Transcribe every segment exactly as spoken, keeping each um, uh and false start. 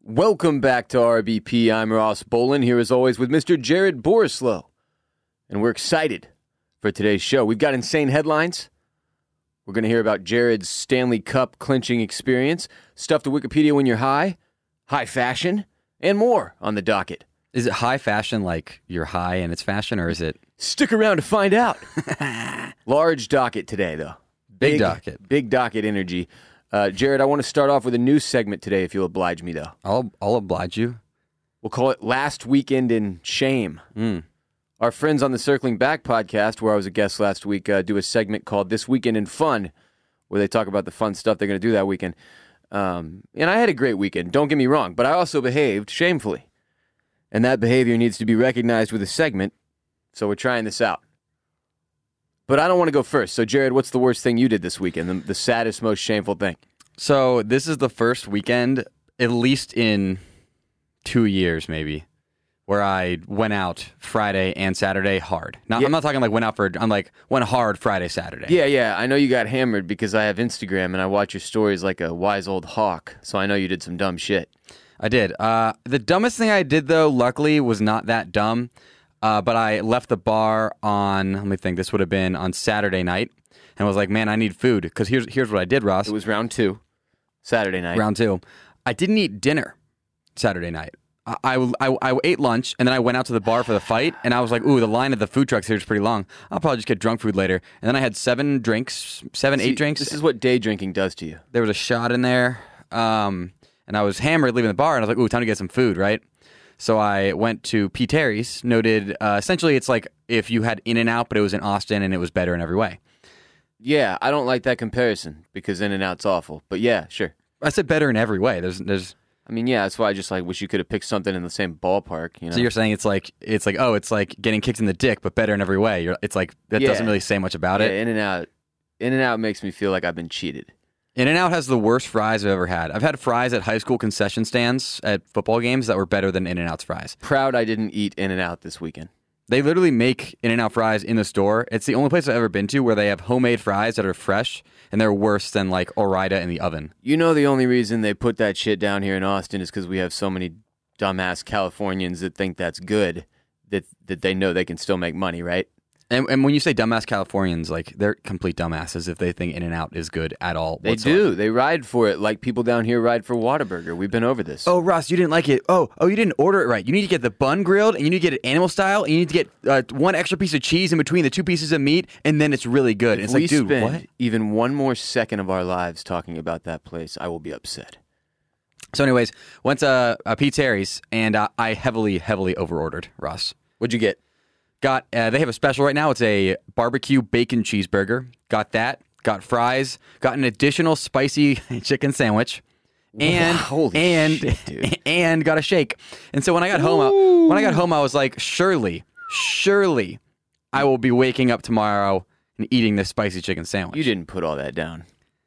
Welcome back to R B P. I'm Ross Bolin, here as always with Mister Jared Borislow. And we're excited for today's show. We've got insane headlines. We're going to hear about Jared's Stanley Cup clinching experience, stuff to Wikipedia when you're high, high fashion, and more on the docket. Is it high fashion like you're high and it's fashion, or is it? Stick around to find out. Large docket today, though. Big, big docket. Big docket energy. Uh, Jared, I want to start off with a new segment today, if you'll oblige me, though. I'll I'll oblige you. We'll call it Last Weekend in Shame. Mm. Our friends on the Circling Back podcast, where I was a guest last week, uh, do a segment called This Weekend in Fun, where they talk about the fun stuff they're going to do that weekend. Um, and I had a great weekend, don't get me wrong, but I also behaved shamefully. And that behavior needs to be recognized with a segment, so we're trying this out. But I don't want to go first. So, Jared, what's the worst thing you did this weekend? The, the saddest, most shameful thing? So, this is the first weekend, at least in two years maybe, where I went out Friday and Saturday hard. Not, yeah. I'm not talking like went out for, I'm like went hard Friday, Saturday. Yeah, yeah. I know you got hammered because I have Instagram and I watch your stories like a wise old hawk. So I know you did some dumb shit. I did. Uh, the dumbest thing I did, though, luckily, was not that dumb. Uh, but I left the bar on, let me think, this would have been on Saturday night, and was like, man, I need food. Because here's here's what I did, Ross. It was round two, Saturday night. Round two. I didn't eat dinner Saturday night. I, I, I, I ate lunch, and then I went out to the bar for the fight, and I was like, ooh, the line at the food trucks here is pretty long. I'll probably just get drunk food later. And then I had seven drinks, seven, See, eight drinks. This is what day drinking does to you. There was a shot in there, um, and I was hammered leaving the bar, and I was like, ooh, time to get some food, right? So I went to P. Terry's, noted, uh, essentially it's like if you had In-N-Out, but it was in Austin, and it was better in every way. Yeah, I don't like that comparison, because In-N-Out's awful. But yeah, sure. I said better in every way. There's, there's. I mean, yeah, that's why I just like wish you could have picked something in the same ballpark. You know? So you're saying it's like, it's like, oh, it's like getting kicked in the dick, but better in every way. You're, it's like, that yeah. doesn't really say much about yeah, it. In-N-Out, In-N-Out makes me feel like I've been cheated. In-N-Out has the worst fries I've ever had. I've had fries at high school concession stands at football games that were better than In-N-Out's fries. Proud I didn't eat In-N-Out this weekend. They literally make In-N-Out fries in the store. It's the only place I've ever been to where they have homemade fries that are fresh, and they're worse than like Ore-Ida in the oven. You know the only reason they put that shit down here in Austin is because we have so many dumbass Californians that think that's good, that that they know they can still make money, right? And, and when you say dumbass Californians, like, they're complete dumbasses if they think In-N-Out is good at all They whatsoever. do. They ride for it like people down here ride for Whataburger. We've been over this. Oh, Ross, you didn't like it. Oh, oh, you didn't order it right. You need to get the bun grilled, and you need to get it animal style, and you need to get uh, one extra piece of cheese in between the two pieces of meat, and then it's really good. If It's we like, dude, spend what? even one more second of our lives talking about that place, I will be upset. So anyways, went to uh, Pete Terry's, and uh, I heavily, heavily overordered, Ross. What'd you get? Got uh, they have a special right now. It's a barbecue bacon cheeseburger. Got that. Got fries. Got an additional spicy chicken sandwich, and Wow, holy and shit, dude. and got a shake. And so when I got home, I, when I got home, I was like, surely, surely, I will be waking up tomorrow and eating this spicy chicken sandwich. You didn't put all that down.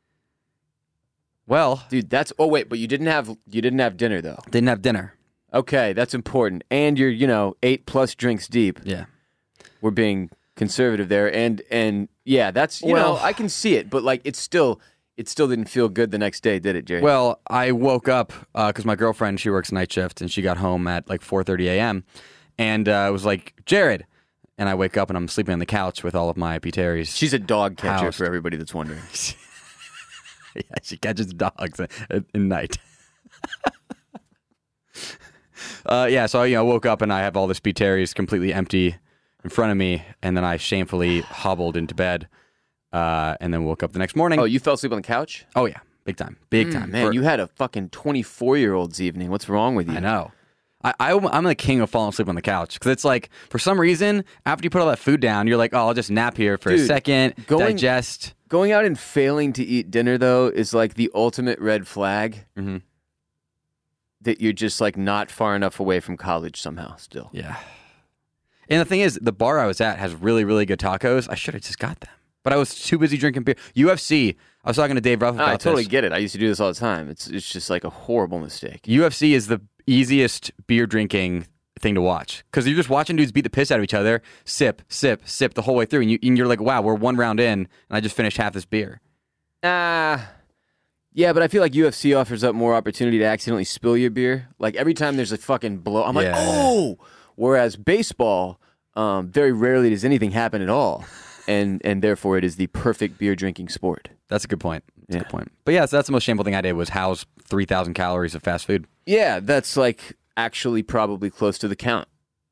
Well, Dude, that's oh wait, but you didn't have you didn't have dinner though. didn't have dinner. Okay, that's important. And you're, you know, eight plus drinks deep. Yeah. We're being conservative there, and and yeah, that's you Well- know I can see it, but like it's still it still didn't feel good the next day, did it, Jerry? Well, I woke up because my girlfriend, she works night shift, and she got home at like four thirty a.m. and uh, was like, Jared. And I wake up and I'm sleeping on the couch with all of my P. Terry's. She's a dog catcher housed. for everybody that's wondering. Yeah, she catches dogs at, at, at night. uh, yeah, so you know, I woke up and I have all this P. Terry's completely empty in front of me, and then I shamefully hobbled into bed, uh, and then woke up the next morning. Oh, you fell asleep on the couch? Oh yeah, big time, big time. Man, For- you had a fucking twenty-four year old's evening. What's wrong with you? I know. I, I, I'm the king of falling asleep on the couch because it's like, for some reason, after you put all that food down, you're like, oh, I'll just nap here for Dude, a second, going- digest. Going out and failing to eat dinner, though, is like the ultimate red flag Mm-hmm. that you're just like not far enough away from college somehow still. Yeah. And the thing is, the bar I was at has really, really good tacos. I should have just got them. But I was too busy drinking beer. U F C, I was talking to Dave Ruff about I totally this. get it. I used to do this all the time. It's it's just like a horrible mistake. U F C is the easiest beer drinking thing to watch because you're just watching dudes beat the piss out of each other, sip, sip, sip the whole way through, and, you, and you're like, wow, we're one round in, and I just finished half this beer. Ah, Yeah, but I feel like U F C offers up more opportunity to accidentally spill your beer. Like every time there's a fucking blow, I'm Yeah. like, oh. Whereas baseball, um, very rarely does anything happen at all, and and therefore it is the perfect beer drinking sport. That's a good point. That's Yeah. a good point. But yeah, so that's the most shameful thing I did was house three thousand calories of fast food. Yeah, that's like actually probably close to the count.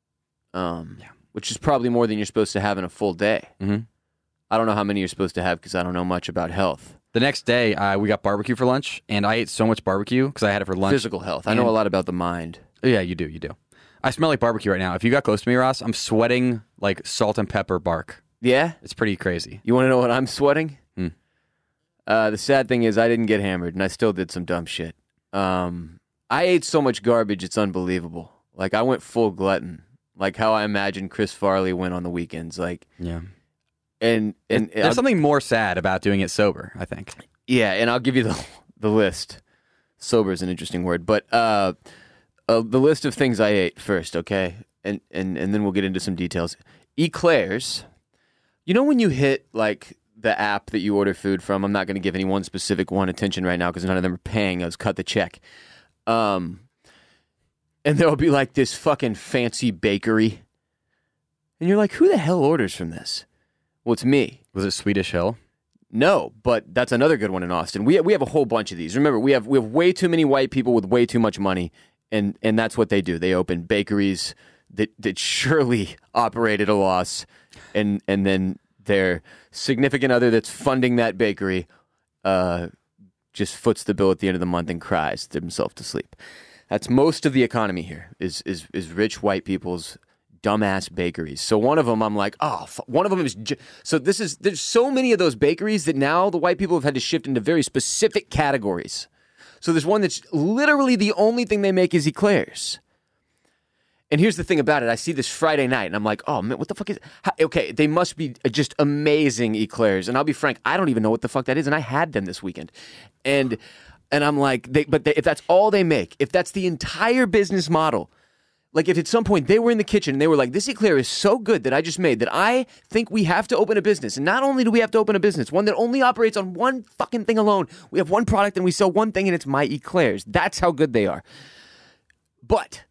Um, Yeah. which is probably more than you're supposed to have in a full day. Mhm. I don't know how many you're supposed to have because I don't know much about health. The next day, uh, we got barbecue for lunch, and I ate so much barbecue because I had it for lunch. Physical health. I know And- a lot about the mind. Yeah, you do, you do. I smell like barbecue right now. If you got close to me, Ross, I'm sweating like salt and pepper bark. Yeah? It's pretty crazy. You want to know what I'm sweating? Hmm. Uh, the sad thing is I didn't get hammered, and I still did some dumb shit. Um, I ate so much garbage, it's unbelievable. Like, I went full glutton. Like how I imagined Chris Farley went on the weekends. Like, Yeah. and and There's I'll- something more sad about doing it sober, I think. yeah, and I'll give you the the list. Sober is an interesting word, but uh, uh, the list of things I ate first, okay, and and and then we'll get into some details. Eclairs. You know when you hit like the app that you order food from? I'm not going to give any one specific one attention right now because none of them are paying us. Cut the check. Um, and there'll be like this fucking fancy bakery, and you're like, who the hell orders from this? Well, it's me. Was it Swedish Hill? No, but that's another good one in Austin. We we have a whole bunch of these. Remember, we have we have way too many white people with way too much money, and and that's what they do. They open bakeries that that surely operate at a loss, and and then their significant other that's funding that bakery uh, just foots the bill at the end of the month and cries themselves to sleep. That's most of the economy here is is is rich white people's dumbass bakeries. So one of them, I'm like, oh, f-. one of them is. J-. So this is there's so many of those bakeries that now the white people have had to shift into very specific categories. So there's one that's literally the only thing they make is eclairs. And here's the thing about it. I see this Friday night, and I'm like, oh, man, what the fuck is... How, okay, they must be just amazing eclairs. And I'll be frank, I don't even know what the fuck that is, and I had them this weekend. And and I'm like, they, but they, if that's all they make, if that's the entire business model, like if at some point they were in the kitchen and they were like, this eclair is so good that I just made that I think we have to open a business. And not only do we have to open a business, one that only operates on one fucking thing alone. We have one product and we sell one thing and it's my eclairs. That's how good they are. But...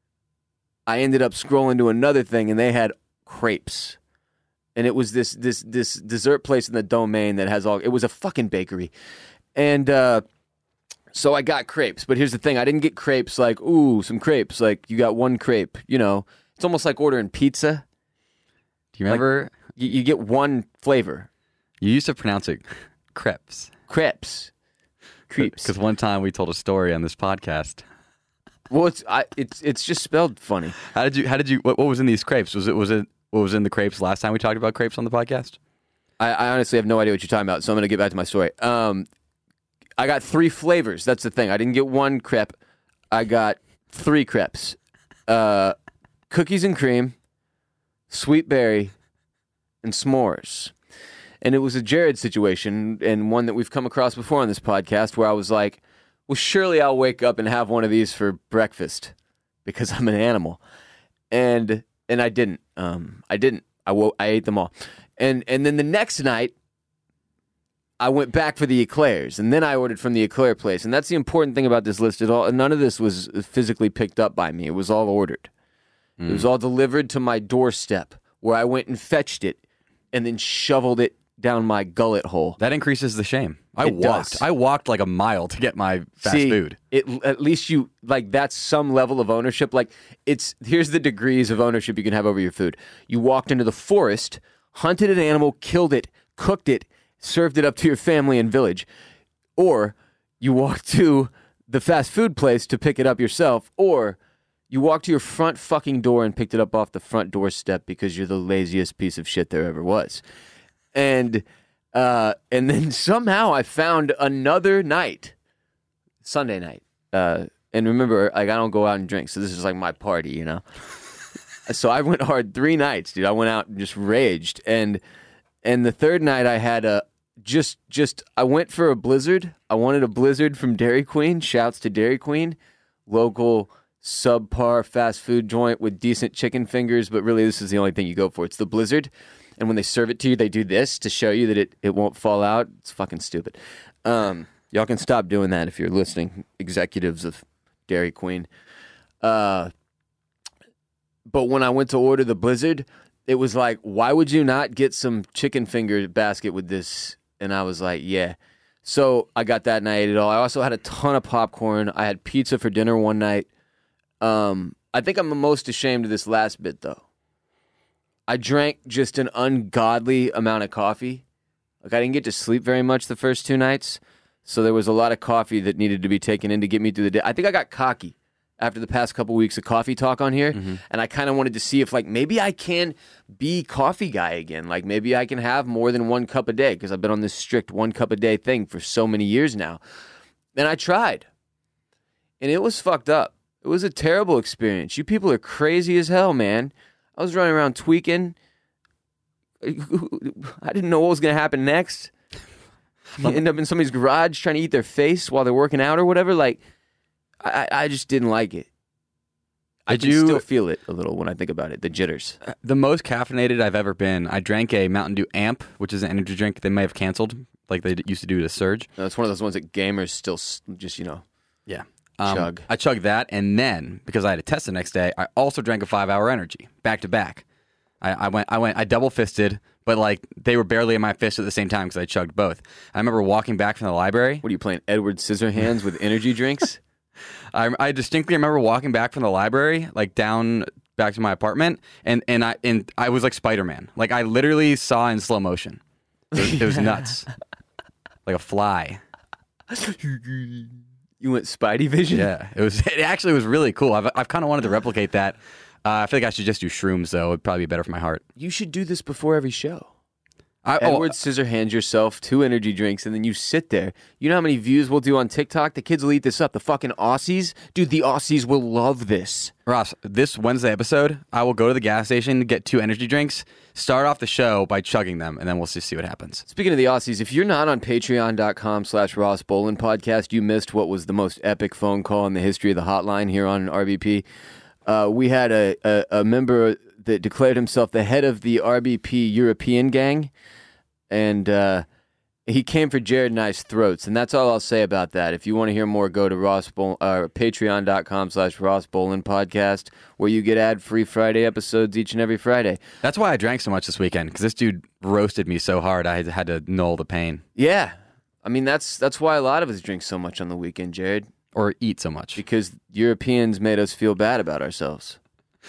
I ended up scrolling to another thing, and they had crepes, and it was this this this dessert place in the Domain that has all. It was a fucking bakery, and uh, so I got crepes. But here's the thing: I didn't get crepes like ooh some crepes. Like you got one crepe. You know, it's almost like ordering pizza. Do you remember? Like, you, you get one flavor. You used to pronounce it crepes. Crepes. Crepes. Because one time we told a story on this podcast. Well, it's I, it's it's just spelled funny. How did you? How did you? What, what was in these crepes? Was it? Was it? What was in the crepes last time we talked about crepes on the podcast? I, I honestly have no idea what you're talking about, so I'm going to get back to my story. Um, I got three flavors. That's the thing. I didn't get one crepe. I got three crepes: uh, cookies and cream, sweet berry, and s'mores. And it was a Jared situation, and one that we've come across before on this podcast, where I was like, well, surely I'll wake up and have one of these for breakfast because I'm an animal. And and I didn't. Um, I didn't. I wo- I ate them all. And and then the next night, I went back for the eclairs, and then I ordered from the eclair place. And that's the important thing about this list. It all, none of this was physically picked up by me. It was all ordered. Mm. It was all delivered to my doorstep, where I went and fetched it and then shoveled it down my gullet hole. That increases the shame. I It walked. does. I walked like a mile to get my fast See, food. It at least you like that's some level of ownership. Like it's here's the degrees of ownership you can have over your food. You walked into the forest, hunted an animal, killed it, cooked it, served it up to your family and village, or you walked to the fast food place to pick it up yourself, or you walked to your front fucking door and picked it up off the front doorstep because you're the laziest piece of shit there ever was. And uh, and then somehow I found another night, Sunday night. Uh, and remember, like I don't go out and drink, so this is like my party, you know. So I went hard three nights, dude. I went out and just raged, and and the third night I had a just just I went for a Blizzard. I wanted a Blizzard from Dairy Queen. Shouts to Dairy Queen, local subpar fast food joint with decent chicken fingers, but really this is the only thing you go for. It's the Blizzard. And when they serve it to you, they do this to show you that it, it won't fall out. It's fucking stupid. Um, Y'all can stop doing that if you're listening, executives of Dairy Queen. Uh, but when I went to order the Blizzard, it was like, why would you not get some chicken finger basket with this? And I was like, yeah. So I got that and I ate it all. I also had a ton of popcorn. I had pizza for dinner one night. Um, I think I'm the most ashamed of this last bit, though. I drank just an ungodly amount of coffee. Like, I didn't get to sleep very much the first two nights, so there was a lot of coffee that needed to be taken in to get me through the day. I think I got cocky after the past couple weeks of coffee talk on here, mm-hmm. and I kind of wanted to see if, like, maybe I can be coffee guy again. Like, maybe I can have more than one cup a day, because I've been on this strict one cup a day thing for so many years now. And I tried, and it was fucked up. It was a terrible experience. You people are crazy as hell, man. I was running around tweaking. I didn't know what was going to happen next. You end up in somebody's garage trying to eat their face while they're working out or whatever. Like, I, I just didn't like it. I, I do still feel it a little when I think about it, the jitters. The most caffeinated I've ever been, I drank a Mountain Dew Amp, which is an energy drink they may have canceled, like they used to do to Surge. No, it's one of those ones that gamers still just, you know, yeah, um, chug. I chugged that, and then, because I had a test the next day, I also drank a five-hour energy, back to back. I, I went, I went, I double fisted, but like they were barely in my fist at the same time because I chugged both. I remember walking back from the library. What are you playing, Edward Scissorhands with energy drinks? I, I distinctly remember walking back from the library, like down back to my apartment, and, and I and I was like Spider-Man. Like I literally saw in slow motion. It was, it was nuts, like a fly. You went Spidey vision? Yeah, it was. It actually was really cool. I've I've kind of wanted to replicate that. Uh, I feel like I should just do shrooms, though. It'd probably be better for my heart. You should do this before every show. I, Edward oh, Scissorhands yourself two energy drinks, and then you sit there. You know how many views we'll do on TikTok? The kids will eat this up. The fucking Aussies? Dude, the Aussies will love this. Ross, this Wednesday episode, I will go to the gas station, get two energy drinks, start off the show by chugging them, and then we'll just see what happens. Speaking of the Aussies, if you're not on patreon.com slash Ross Bolin podcast, you missed what was the most epic phone call in the history of the hotline here on R B P. Uh, we had a, a, a member that declared himself the head of the R B P European gang, and uh, he came for Jared and I's throats, and that's all I'll say about that. If you want to hear more, go to Ross Bol- uh, patreon.com slash Ross Bolin podcast, where you get ad-free Friday episodes each and every Friday. That's why I drank so much this weekend, because this dude roasted me so hard I had, had to null the pain. Yeah. I mean, that's that's why a lot of us drink so much on the weekend, Jared. Or eat so much. Because Europeans made us feel bad about ourselves.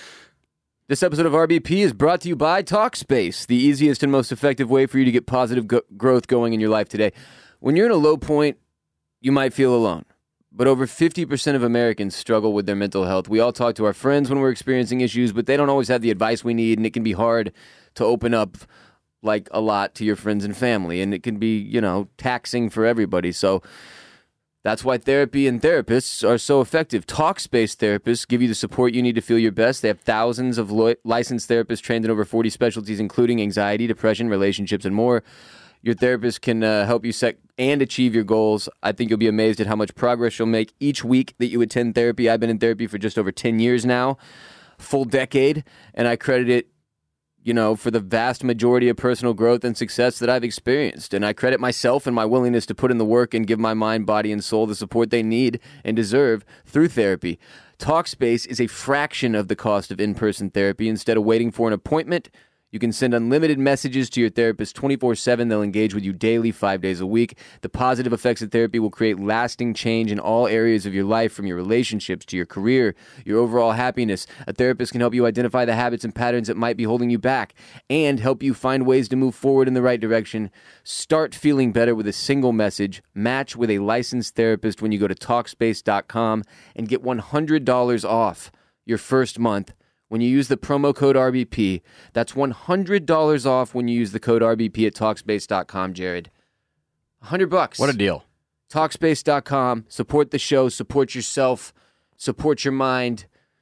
This episode of R B P is brought to you by Talkspace, the easiest and most effective way for you to get positive go- growth going in your life today. When you're in a low point, you might feel alone. But over fifty percent of Americans struggle with their mental health. We all talk to our friends when we're experiencing issues, but they don't always have the advice we need, and it can be hard to open up like a lot to your friends and family, and it can be, you know, taxing for everybody. So that's why therapy and therapists are so effective. Talkspace therapists give you the support you need to feel your best. They have thousands of lo- licensed therapists trained in over forty specialties, including anxiety, depression, relationships, and more. Your therapist can uh, help you set and achieve your goals. I think you'll be amazed at how much progress you'll make each week that you attend therapy. I've been in therapy for just over ten years now, full decade, and I credit it, you know, for the vast majority of personal growth and success that I've experienced. And I credit myself and my willingness to put in the work and give my mind, body, and soul the support they need and deserve through therapy. Talkspace is a fraction of the cost of in-person therapy. Instead of waiting for an appointment, you can send unlimited messages to your therapist twenty-four seven. They'll engage with you daily, five days a week. The positive effects of therapy will create lasting change in all areas of your life, from your relationships to your career, your overall happiness. A therapist can help you identify the habits and patterns that might be holding you back and help you find ways to move forward in the right direction. Start feeling better with a single message. Match with a licensed therapist when you go to Talkspace dot com and get one hundred dollars off your first month. When you use the promo code R B P, that's one hundred dollars off when you use the code R B P at Talkspace dot com, Jared. one hundred bucks. What a deal. Talkspace dot com. Support the show. Support yourself. Support your mind.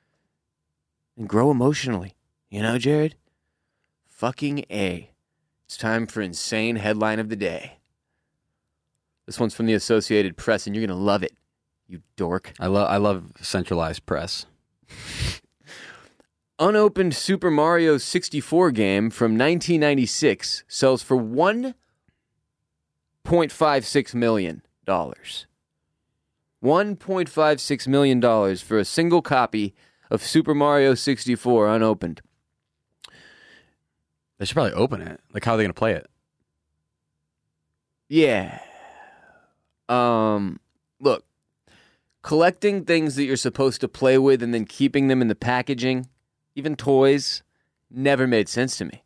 And grow emotionally. You know, Jared? Fucking A. It's time for Insane Headline of the Day. This one's from the Associated Press, and you're going to love it, you dork. I love I love centralized press. Unopened Super Mario sixty-four game from nineteen ninety-six sells for one point five six million dollars. one point five six million dollars for a single copy of Super Mario sixty-four unopened. They should probably open it. Like, how are they going to play it? Yeah. Um, look, collecting things that you're supposed to play with and then keeping them in the packaging, even toys, never made sense to me.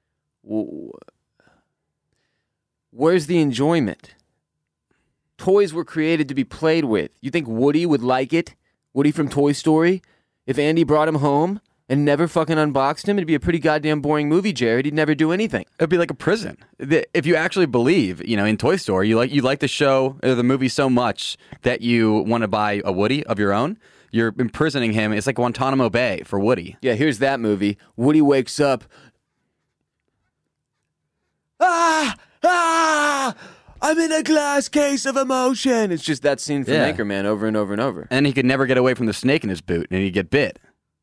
Where's the enjoyment? Toys were created to be played with. You think Woody would like it? Woody from Toy Story? If Andy brought him home and never fucking unboxed him, it'd be a pretty goddamn boring movie, Jared. He'd never do anything. It'd be like a prison. If you actually believe, you know, in Toy Story, you like you like the show or the movie so much that you want to buy a Woody of your own, you're imprisoning him. It's like Guantanamo Bay for Woody. Yeah, here's that movie. Woody wakes up. Ah! Ah! I'm in a glass case of emotion. It's just that scene from Yeah. Anchorman over and over and over. And he could never get away from the snake in his boot, and he'd get bit.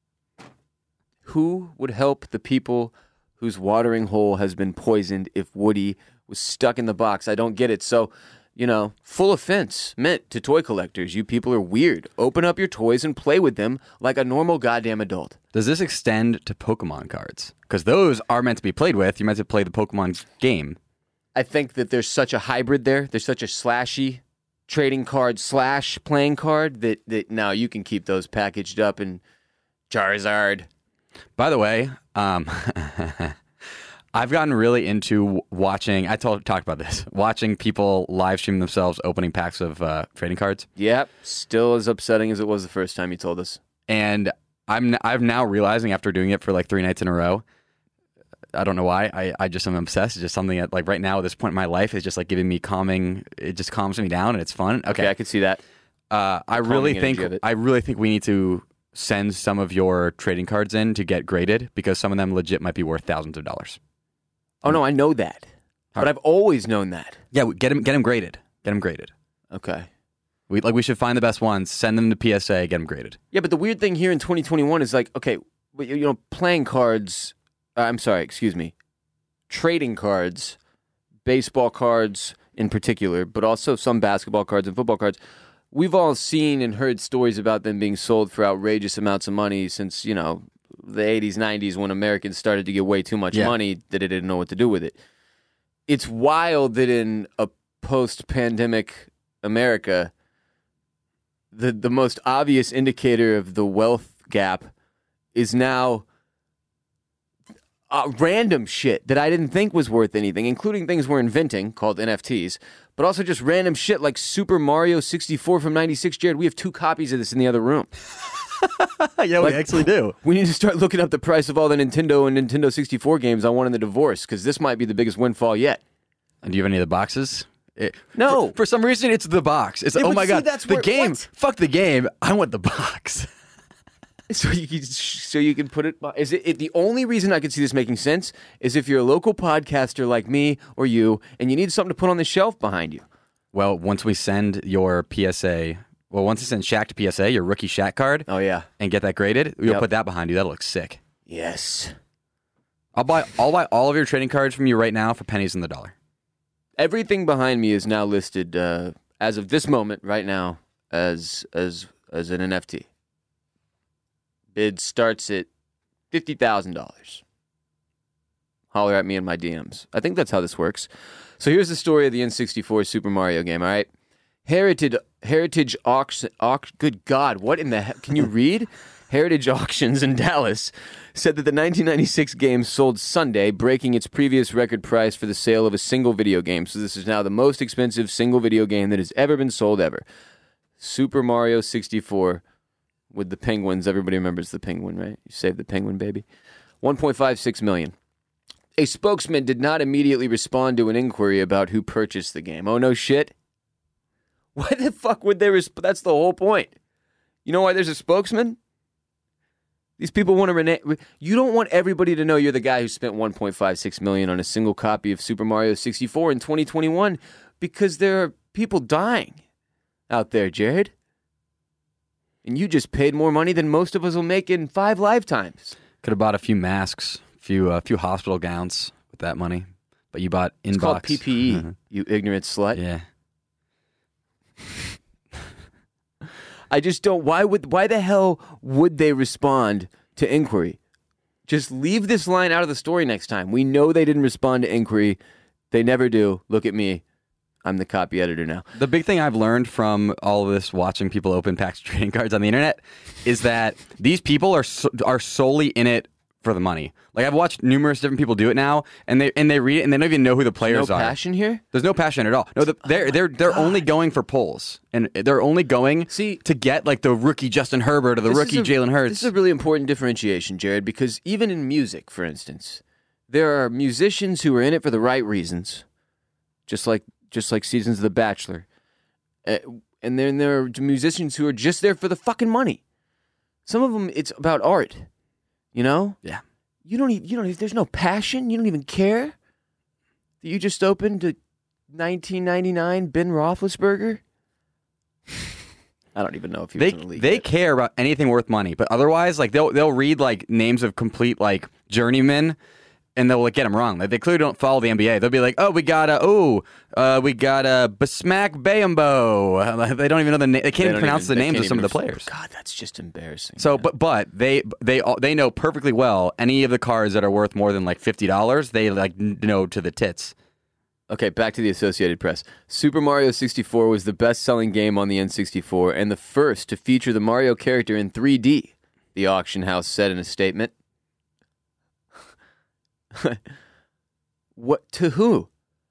Who would help the people whose watering hole has been poisoned if Woody was stuck in the box? I don't get it. So, you know, full offense meant to toy collectors. You people are weird. Open up your toys and play with them like a normal goddamn adult. Does this extend to Pokemon cards? Because those are meant to be played with. You're meant to play the Pokemon game. I think that there's such a hybrid there. There's such a slashy trading card slash playing card that, that now you can keep those packaged up in Charizard. By the way, um, I've gotten really into watching, I told, talked about this, watching people live stream themselves opening packs of uh, trading cards. Yep, still as upsetting as it was the first time you told us. And I'm I'm now realizing after doing it for like three nights in a row, I don't know why, I, I just am obsessed. It's just something that like right now at this point in my life is just like giving me calming, it just calms me down and it's fun. Okay, Okay, I could see that. Uh, I calming really energy think of it. I really think we need to send some of your trading cards in to get graded because some of them legit might be worth thousands of dollars. Oh, no, I know that. But I've always known that. Yeah, get them, get them graded. Get them graded. Okay. We like we should find the best ones, send them to P S A, get them graded. Yeah, but the weird thing here in twenty twenty-one is like, okay, but you know, playing cards, uh, I'm sorry, excuse me, trading cards, baseball cards in particular, but also some basketball cards and football cards, we've all seen and heard stories about them being sold for outrageous amounts of money since, you know, the eighties, nineties when Americans started to get way too much Yeah. money that they didn't know what to do with it. It's wild that in a post-pandemic America, the the most obvious indicator of the wealth gap is now uh, random shit that I didn't think was worth anything, including things we're inventing called N F Ts, but also just random shit like Super Mario sixty-four from ninety-six. Jared, we have two copies of this in the other room. Yeah, Like- we actually do. We need to start looking up the price of all the Nintendo and Nintendo sixty-four games I won in the divorce, because this might be the biggest windfall yet. And do you have any of the boxes? It, No. For, for some reason, it's the box. It's Yeah, oh but my see, god, that's the where- game. what? Fuck the game. I want the box. So you can, so you can put it. Is it, it the only reason I could see this making sense is if you're a local podcaster like me or you, and you need something to put on the shelf behind you. Well, once we send your P S A, well, once we send Shaq to P S A, your rookie Shaq card, Oh yeah. and get that graded, you'll Yep. put that behind you. That'll look sick. Yes. I'll buy, I'll buy all of your trading cards from you right now for pennies on the dollar. Everything behind me is now listed uh, as of this moment, right now, as as as an N F T. Bid starts at fifty thousand dollars. Holler at me in my D Ms. I think that's how this works. So here's the story of the N sixty-four Super Mario game. All right, Heritage Heritage Auction. Auction good God, what in the heck? Can you read? Heritage Auctions in Dallas said that the nineteen ninety-six game sold Sunday, breaking its previous record price for the sale of a single video game. So this is now the most expensive single video game that has ever been sold ever. Super Mario sixty-four with the penguins. Everybody remembers the penguin, right? You saved the penguin, baby. one point five six million dollars. A spokesman did not immediately respond to an inquiry about who purchased the game. Oh, no shit? Why the fuck would they respond? That's the whole point. You know why there's a spokesman? These people want to rename. You don't want everybody to know you're the guy who spent one point five six million dollars on a single copy of Super Mario sixty-four in twenty twenty-one because there are people dying out there, Jared. And you just paid more money than most of us will make in five lifetimes. Could have bought a few masks, a few, uh, few hospital gowns with that money, but you bought inbox. It's called P P E, you ignorant slut. Yeah. I just don't. Why would? Why the hell would they respond to inquiry? Just leave this line out of the story next time. We know they didn't respond to inquiry. They never do. Look at me. I'm the copy editor now. The big thing I've learned from all of this watching people open packs of trading cards on the internet is that these people are so, are solely in it for the money. Like I've watched numerous different people do it now, and they and they read it and they don't even know who the players no are. No passion here? There's no passion at all. No, the, they're oh they're they're God. only going for pulls, and they're only going See, to get like the rookie Justin Herbert or the rookie Jalen Hurts. This is a really important differentiation, Jared, because even in music, for instance, there are musicians who are in it for the right reasons, just like just like seasons of The Bachelor, uh, and then there are musicians who are just there for the fucking money. Some of them, it's about art, you know. Yeah. You don't even, you don't, there's no passion. You don't even care that you just opened to nineteen ninety-nine Ben Roethlisberger. I don't even know if he they was in the league. They yet. care about anything worth money, but otherwise, like they'll they'll read like names of complete like journeymen, and they'll like, get them wrong. Like they clearly don't follow the N B A. They'll be like, oh, we got a oh, uh, we got a Bismack Biyombo. They don't even know the name. They can't They even don't pronounce even- the they names can't of some of the even- players. God, that's just embarrassing. So, man. but but they they all, they know perfectly well any of the cards that are worth more than like fifty dollars. They like know to the tits. Okay, back to the Associated Press. Super Mario sixty-four was the best-selling game on the N sixty-four and the first to feature the Mario character in three D, the auction house said in a statement. What? To who?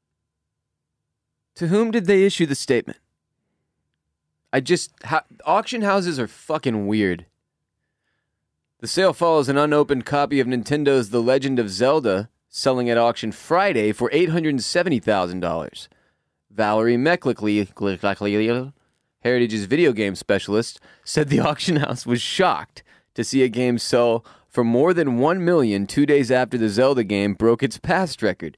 To whom did they issue the statement? I just... Ha- auction houses are fucking weird. The sale follows an unopened copy of Nintendo's The Legend of Zelda, selling at auction Friday for eight hundred seventy thousand dollars. Valerie Meckley, Heritage's video game specialist, said the auction house was shocked to see a game sell for more than one million dollars two days after the Zelda game broke its past record.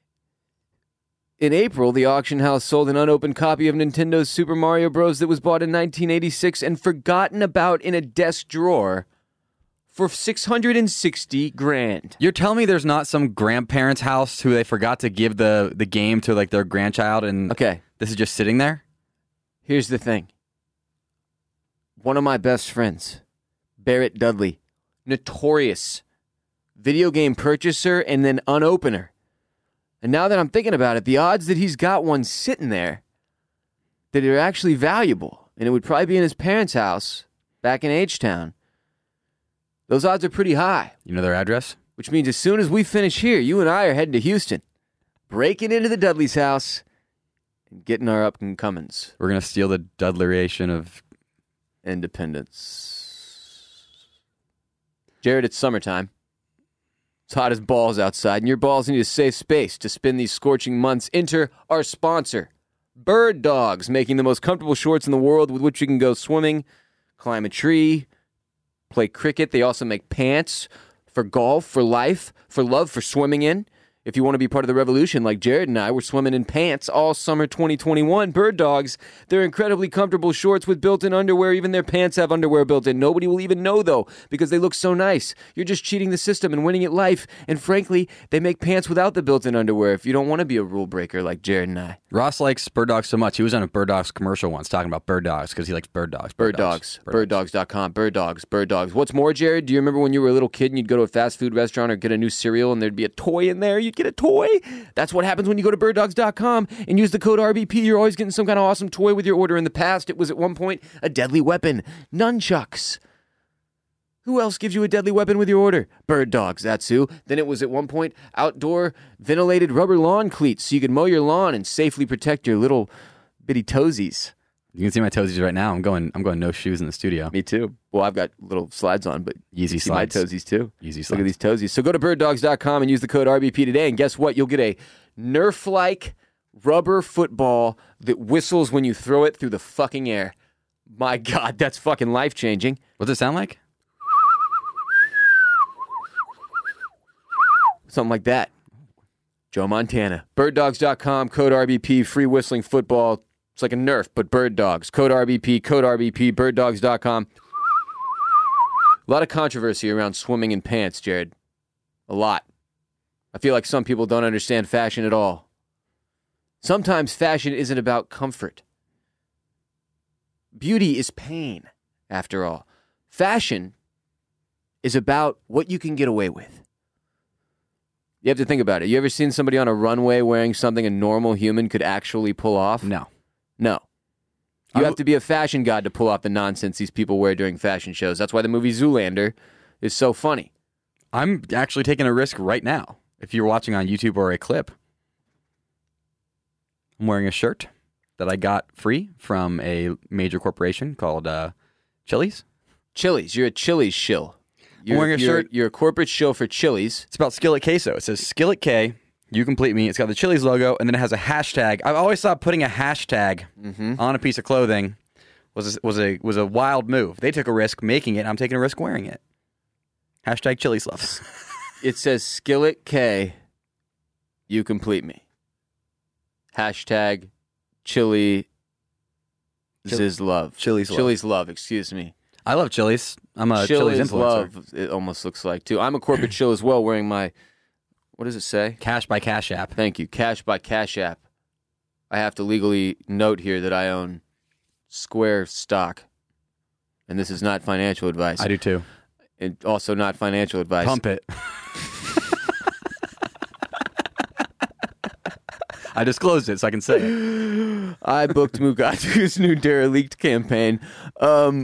In April, the auction house sold an unopened copy of Nintendo's Super Mario Bros. That was bought in nineteen eighty-six and forgotten about in a desk drawer for six hundred sixty grand. You're telling me there's not some grandparents' house who they forgot to give the, the game to like their grandchild, and Okay, this is just sitting there? here's the thing. One of my best friends, Barrett Dudley, notorious video game purchaser and then unopener. And now that I'm thinking about it, the odds that he's got one sitting there that are actually valuable, and it would probably be in his parents' house back in H-Town, those odds are pretty high. You know their address? Which means as soon as we finish here, you and I are heading to Houston, breaking into the Dudley's house, and getting our up and comings. We're gonna steal the Dudleration of Independence. Jared, it's summertime. It's hot as balls outside, and your balls need a safe space to spend these scorching months. Enter our sponsor, Bird Dogs, making the most comfortable shorts in the world with which you can go swimming, climb a tree, play cricket. They also make pants for golf, for life, for love, for swimming in. If you want to be part of the revolution like Jared and I were swimming in pants all summer twenty twenty-one, Bird Dogs, they're incredibly comfortable shorts with built-in underwear. Even their pants have underwear built in. Nobody will even know, though, because they look so nice. You're just cheating the system and winning at life. And frankly, they make pants without the built-in underwear if you don't want to be a rule breaker like Jared and I. Ross likes Bird Dogs so much. He was on a Bird Dogs commercial once talking about Bird Dogs because he likes Bird Dogs. Bird Dogs. Bird Dogs dot com. Bird Dogs. Bird Dogs. What's more, Jared, do you remember when you were a little kid and you'd go to a fast food restaurant or get a new cereal and there'd be a toy in there? You'd get a toy? That's what happens when you go to Bird Dogs dot com and use the code R B P. You're always getting some kind of awesome toy with your order. In the past, it was at one point a deadly weapon. Nunchucks. Who else gives you a deadly weapon with your order? Bird Dogs, that's who. Then it was at one point outdoor ventilated rubber lawn cleats so you could mow your lawn and safely protect your little bitty toesies. You can see my toesies right now. I'm going. I'm going no shoes in the studio. Me too. Well, I've got little slides on, but Yeezy you see slides. my toesies too. Yeezy Look slides. at these toesies. So go to bird dogs dot com and use the code R B P today, and guess what? You'll get a Nerf-like rubber football that whistles when you throw it through the fucking air. My God, that's fucking life-changing. What's it sound like? Something like that. Joe Montana. bird dogs dot com, code R B P, free whistling football. It's like a Nerf, but Bird Dogs. Code R B P, code R B P, bird dogs dot com. A lot of controversy around swimming in pants, Jared. A lot. I feel like some people don't understand fashion at all. Sometimes fashion isn't about comfort. Beauty is pain, after all. Fashion is about what you can get away with. You have to think about it. You ever seen somebody on a runway wearing something a normal human could actually pull off? No. No. You I'm- have to be a fashion god to pull off the nonsense these people wear during fashion shows. That's why the movie Zoolander is so funny. I'm actually taking a risk right now. If you're watching on YouTube or a clip, I'm wearing a shirt that I got free from a major corporation called uh, Chili's. Chili's. You're a Chili's shill. You're, wearing a you're, shirt- You're a corporate shill for Chili's. It's about Skillet Queso. It says Skillet K, you complete me. It's got the Chili's logo, and then it has a hashtag. I've always thought putting a hashtag Mm-hmm. on a piece of clothing was a, was a was a wild move. They took a risk making it. I'm taking a risk wearing it. Hashtag Chili's love. It says Skillet K, you complete me. Hashtag Chili Ziz love. Chili's love. Chili's love, excuse me. I love Chili's. I'm a Chili's Chili's influencer. love, it almost looks like, too. I'm a corporate shill as well, wearing my, what does it say? Cash by Cash App. Thank you. Cash by Cash App. I have to legally note here that I own Square stock. And this is not financial advice. I do too. And also not financial advice. Pump it. I disclosed it so I can say it. I booked Mugatu's new Derelict campaign. Um,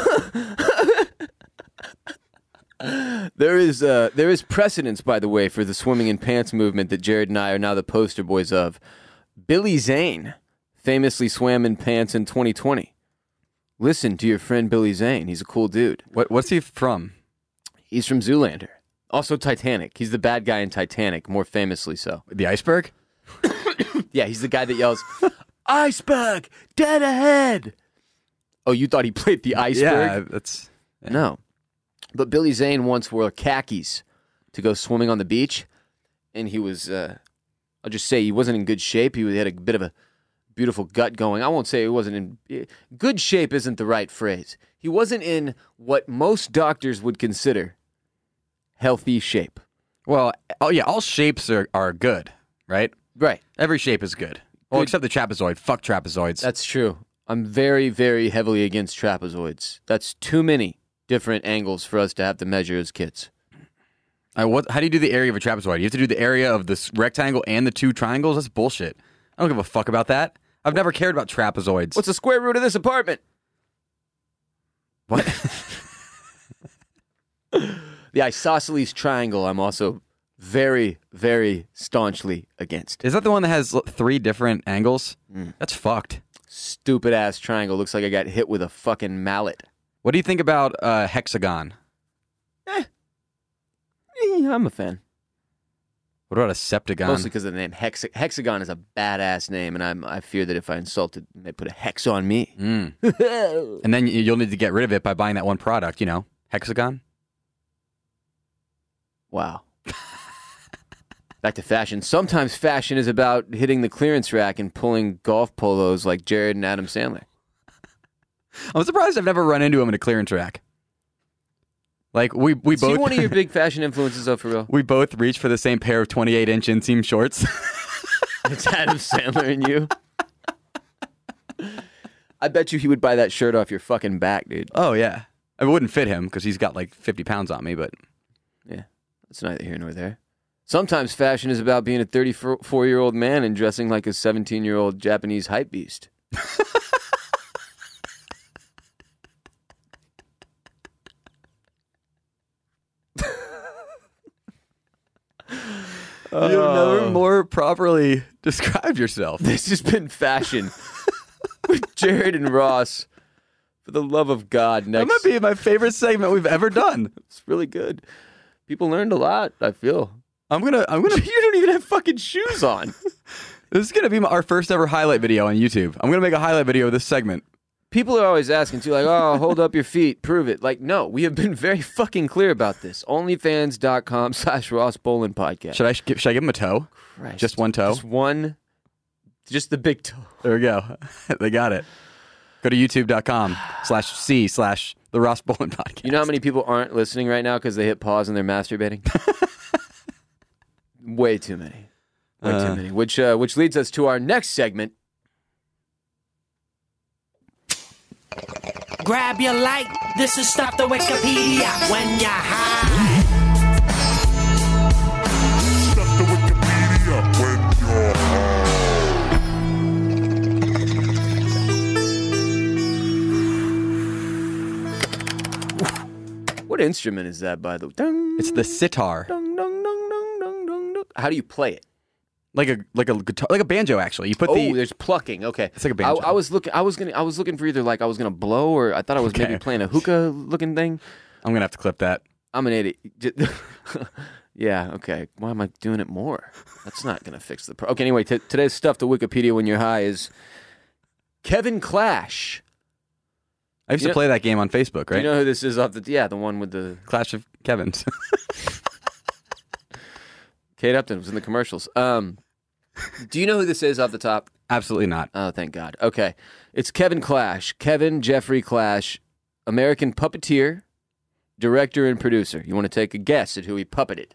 there is uh, there is precedence, by the way, for the swimming in pants movement that Jared and I are now the poster boys of. Billy Zane famously swam in pants in twenty twenty. Listen to your friend Billy Zane. He's a cool dude. What, what's he from? He's from Zoolander. Also Titanic. He's the bad guy in Titanic, more famously so. The iceberg? Yeah, he's the guy that yells, "Iceberg, dead ahead!" Oh, you thought he played the iceberg? Yeah, that's... Yeah. No. But Billy Zane once wore khakis to go swimming on the beach, and he was, uh, I'll just say he wasn't in good shape. He had a bit of a beautiful gut going. I won't say he wasn't in... Good shape isn't the right phrase. He wasn't in what most doctors would consider healthy shape. Well, oh yeah, all shapes are, are good, right? Right. Every shape is good. Well, Good. except the trapezoid. Fuck trapezoids. That's true. I'm very, very heavily against trapezoids. That's too many different angles for us to have to measure as kids. Uh, what, how do you do the area of a trapezoid? You have to do the area of this rectangle and the two triangles? That's bullshit. I don't give a fuck about that. I've never cared about trapezoids. What's the square root of this apartment? What? The isosceles triangle, I'm also very, very staunchly against. Is that the one that has l- three different angles? Mm. That's fucked. Stupid ass triangle. Looks like I got hit with a fucking mallet. What do you think about uh, hexagon? Eh, I'm a fan. What about a septagon? Mostly because of the name. Hexa- Hexagon is a badass name, and I'm, I fear that if I insult it, they put a hex on me. Mm. And then y- you'll need to get rid of it by buying that one product, you know, hexagon. Wow. Back to fashion. Sometimes fashion is about hitting the clearance rack and pulling golf polos like Jared and Adam Sandler. I'm surprised I've never run into him in a clearance rack. Like we we Is he both one of your big fashion influences, though, for real? we both reached for the same pair of twenty-eight inch inseam shorts. It's Adam Sandler and you. I bet you he would buy that shirt off your fucking back, dude. Oh yeah, it wouldn't fit him because he's got like fifty pounds on me. But Yeah, that's neither here nor there. Sometimes fashion is about being a thirty-four-year-old man and dressing like a seventeen-year-old Japanese hype beast. you've never more properly described yourself. This has been Fashion with Jared and Ross. For the love of God, That next. might be my favorite segment we've ever done. It's really good. People learned a lot, I feel. I'm gonna I'm gonna You don't even have fucking shoes on. This is gonna be my, our first ever highlight video on YouTube. I'm gonna make a highlight video of this segment. People are always asking, too, like, oh, hold up your feet, prove it. Like, no, we have been very fucking clear about this. Onlyfans.com slash Ross Bolin podcast. Should I should I give him a toe? Christ. Just one toe? Just one, just the big toe. There we go. They got it. Go to youtube.com slash C slash the Ross Bolin podcast. You know how many people aren't listening right now because they hit pause and they're masturbating? Way too many. Way Uh. too many. Which, uh, which leads us to our next segment. Grab your light. This is Stuff the Wikipedia when you're high. Stuff the Wikipedia when you're high. What instrument is that, by the way? Dun, It's the sitar, dun, dun, dun, dun, dun, dun, dun. How do you play it? like a like a guitar, like a banjo. Actually, you put Oh, the there's plucking. Okay, It's like a banjo. I, I was looking. I was gonna. I was looking for either like I was gonna blow or I thought I was Okay. maybe playing a hookah looking thing. I'm gonna have to clip that. I'm an idiot. Yeah. Okay. Why am I doing it more? That's not gonna fix the. Pro- okay. Anyway, t- today's Stuff to Wikipedia when you're high is Kevin Clash. I used You to know- play that game on Facebook, Do right? you know who this is? Off the yeah, the one with the Clash of Kevins. Kate Upton was in the commercials. Um, do you know who this is off the top? Absolutely not. Oh, thank God. Okay. It's Kevin Clash. Kevin Jeffrey Clash, American puppeteer, director, and producer. You want to take a guess at who he puppeted?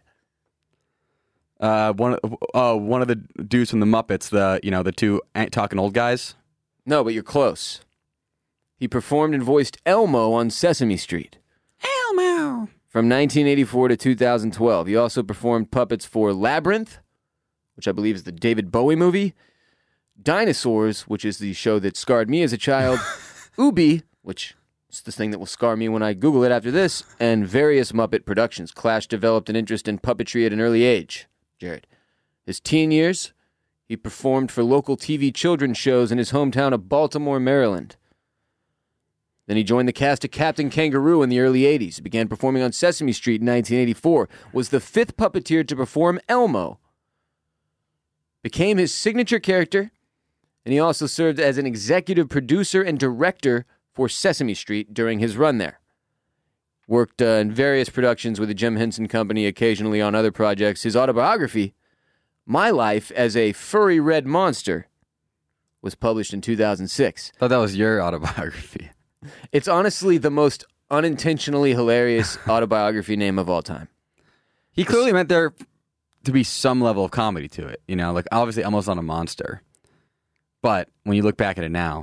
Uh, one of uh, one of the dudes from the Muppets, the you know the two ain't talking old guys. No, but you're close. He performed and voiced Elmo on Sesame Street. Elmo. From nineteen eighty-four to two thousand twelve. He also performed puppets for Labyrinth, which I believe is the David Bowie movie, Dinosaurs, which is the show that scarred me as a child, Ubi, which is the thing that will scar me when I Google it after this, and various Muppet productions. Clash developed an interest in puppetry at an early age. Jared. His teen years, he performed for local T V children's shows in his hometown of Baltimore, Maryland. Then he joined the cast of Captain Kangaroo in the early eighties. He began performing on Sesame Street in nineteen eighty-four. Was the fifth puppeteer to perform Elmo. Became his signature character, and he also served as an executive producer and director for Sesame Street during his run there. Worked uh, in various productions with the Jim Henson Company, occasionally on other projects. His autobiography, My Life as a Furry Red Monster, was published in two thousand six. Thought that was your autobiography. It's honestly the most unintentionally hilarious autobiography name of all time. He clearly meant there to be some level of comedy to it. You know, like obviously Elmo's not a monster, but when you look back at it now,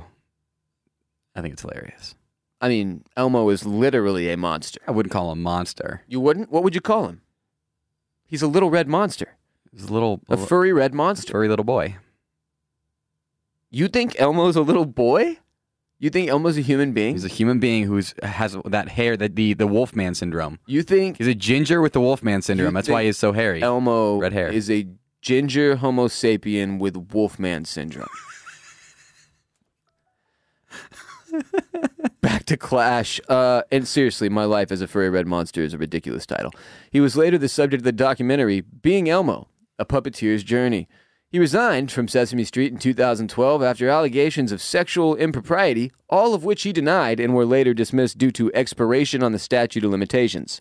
I think it's hilarious. I mean, Elmo is literally a monster. I wouldn't call him a monster. You wouldn't? What would you call him? He's a little red monster. He's a little A furry red monster. furry little boy. You think Elmo's a little boy? You think Elmo's a human being? He's a human being who's has that hair, that the the Wolfman syndrome. You think He's a ginger with the Wolfman syndrome. You That's why think he's so hairy. Elmo Red hair. is a ginger Homo sapien with Wolfman syndrome? Back to Clash. Uh, and seriously, My Life as a Furry Red Monster is a ridiculous title. He was later the subject of the documentary Being Elmo, A Puppeteer's Journey. He resigned from Sesame Street in two thousand twelve after allegations of sexual impropriety, all of which he denied and were later dismissed due to expiration on the statute of limitations.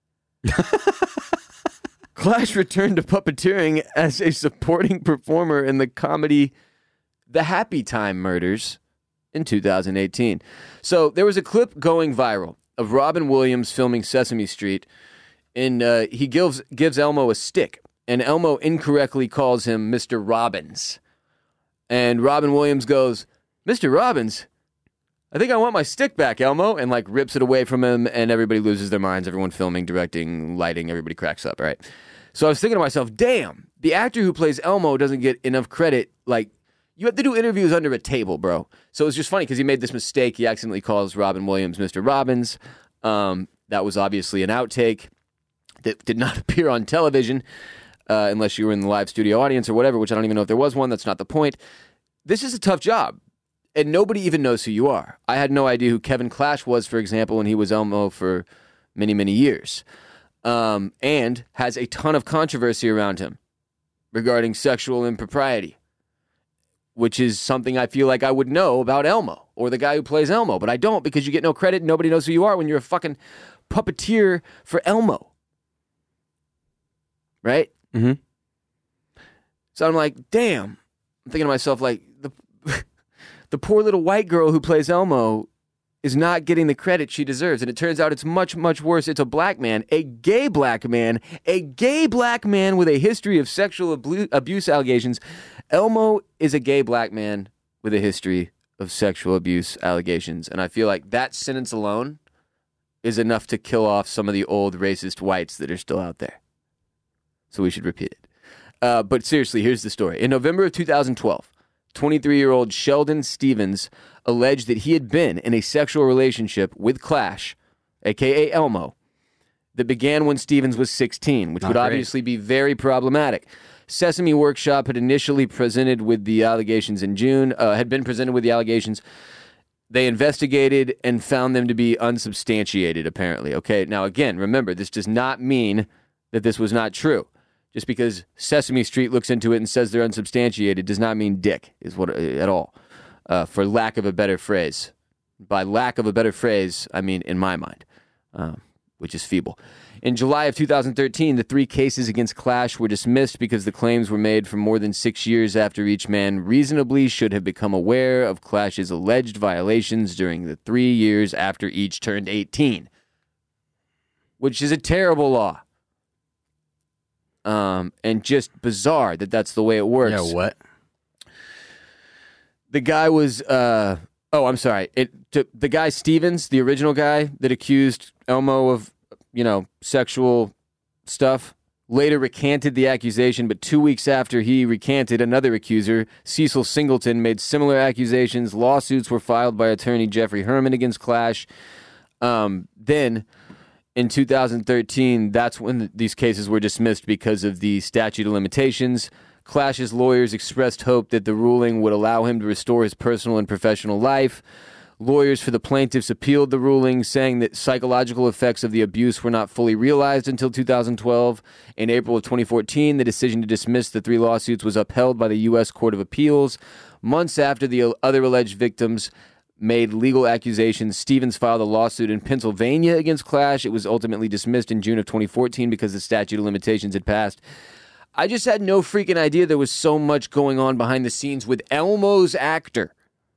Clash returned to puppeteering as a supporting performer in the comedy The Happy Time Murders in two thousand eighteen. So there was a clip going viral of Robin Williams filming Sesame Street, and uh, he gives gives Elmo a stick. And Elmo incorrectly calls him Mister Robbins. And Robin Williams goes, Mister Robbins? I think I want my stick back, Elmo. And like rips it away from him, and everybody loses their minds. Everyone filming, directing, lighting, everybody cracks up, right? So I was thinking to myself, damn, the actor who plays Elmo doesn't get enough credit. Like, you have to do interviews under a table, bro. So it was just funny because he made this mistake. He accidentally calls Robin Williams Mister Robbins. Um, that was obviously an outtake that did not appear on television. Uh, unless you were in the live studio audience or whatever, which I don't even know if there was one. That's not the point. This is a tough job, and nobody even knows who you are. I had no idea who Kevin Clash was, for example, when he was Elmo for many, many years, um, and has a ton of controversy around him regarding sexual impropriety, which is something I feel like I would know about Elmo or the guy who plays Elmo, but I don't because you get no credit and nobody knows who you are when you're a fucking puppeteer for Elmo. Right? Mm-hmm. So I'm like, damn. I'm thinking to myself, like, the the poor little white girl who plays Elmo is not getting the credit she deserves. And it turns out it's much, much worse. It's a black man, a gay black man, a gay black man with a history of sexual abu- abuse allegations. Elmo is a gay black man with a history of sexual abuse allegations. And I feel like that sentence alone is enough to kill off some of the old racist whites that are still out there. So we should repeat it. Uh, but seriously, here's the story. In November of two thousand twelve, twenty-three-year-old Sheldon Stevens alleged that he had been in a sexual relationship with Clash, a k a. Elmo, that began when Stevens was sixteen, which Not would great. obviously be very problematic. Sesame Workshop had initially presented with the allegations in June, uh, had been presented with the allegations. They investigated and found them to be unsubstantiated, apparently. Okay, now again, remember, this does not mean that this was not true. Just because Sesame Street looks into it and says they're unsubstantiated does not mean dick, is what at all, uh, for lack of a better phrase. By lack of a better phrase, I mean in my mind, uh, which is feeble. In July of two thousand thirteen, the three cases against Clash were dismissed because the claims were made for more than six years after each man reasonably should have become aware of Clash's alleged violations during the three years after each turned eighteen, which is a terrible law. Um, and just bizarre that that's the way it works. Yeah, what? The guy was, uh, oh, I'm sorry. It to, the guy Stevens, the original guy that accused Elmo of, you know, sexual stuff, later recanted the accusation, but two weeks after he recanted, another accuser, Cecil Singleton, made similar accusations. Lawsuits were filed by attorney Jeffrey Herman against Clash. Um, then, in two thousand thirteen, that's when th- these cases were dismissed because of the statute of limitations. Clash's lawyers expressed hope that the ruling would allow him to restore his personal and professional life. Lawyers for the plaintiffs appealed the ruling, saying that psychological effects of the abuse were not fully realized until two thousand twelve. In April of twenty fourteen, the decision to dismiss the three lawsuits was upheld by the U S Court of Appeals. Months after the other alleged victims made legal accusations, Stevens filed a lawsuit in Pennsylvania against Clash. It was ultimately dismissed in June of twenty fourteen because the statute of limitations had passed. I just had no freaking idea there was so much going on behind the scenes with Elmo's actor.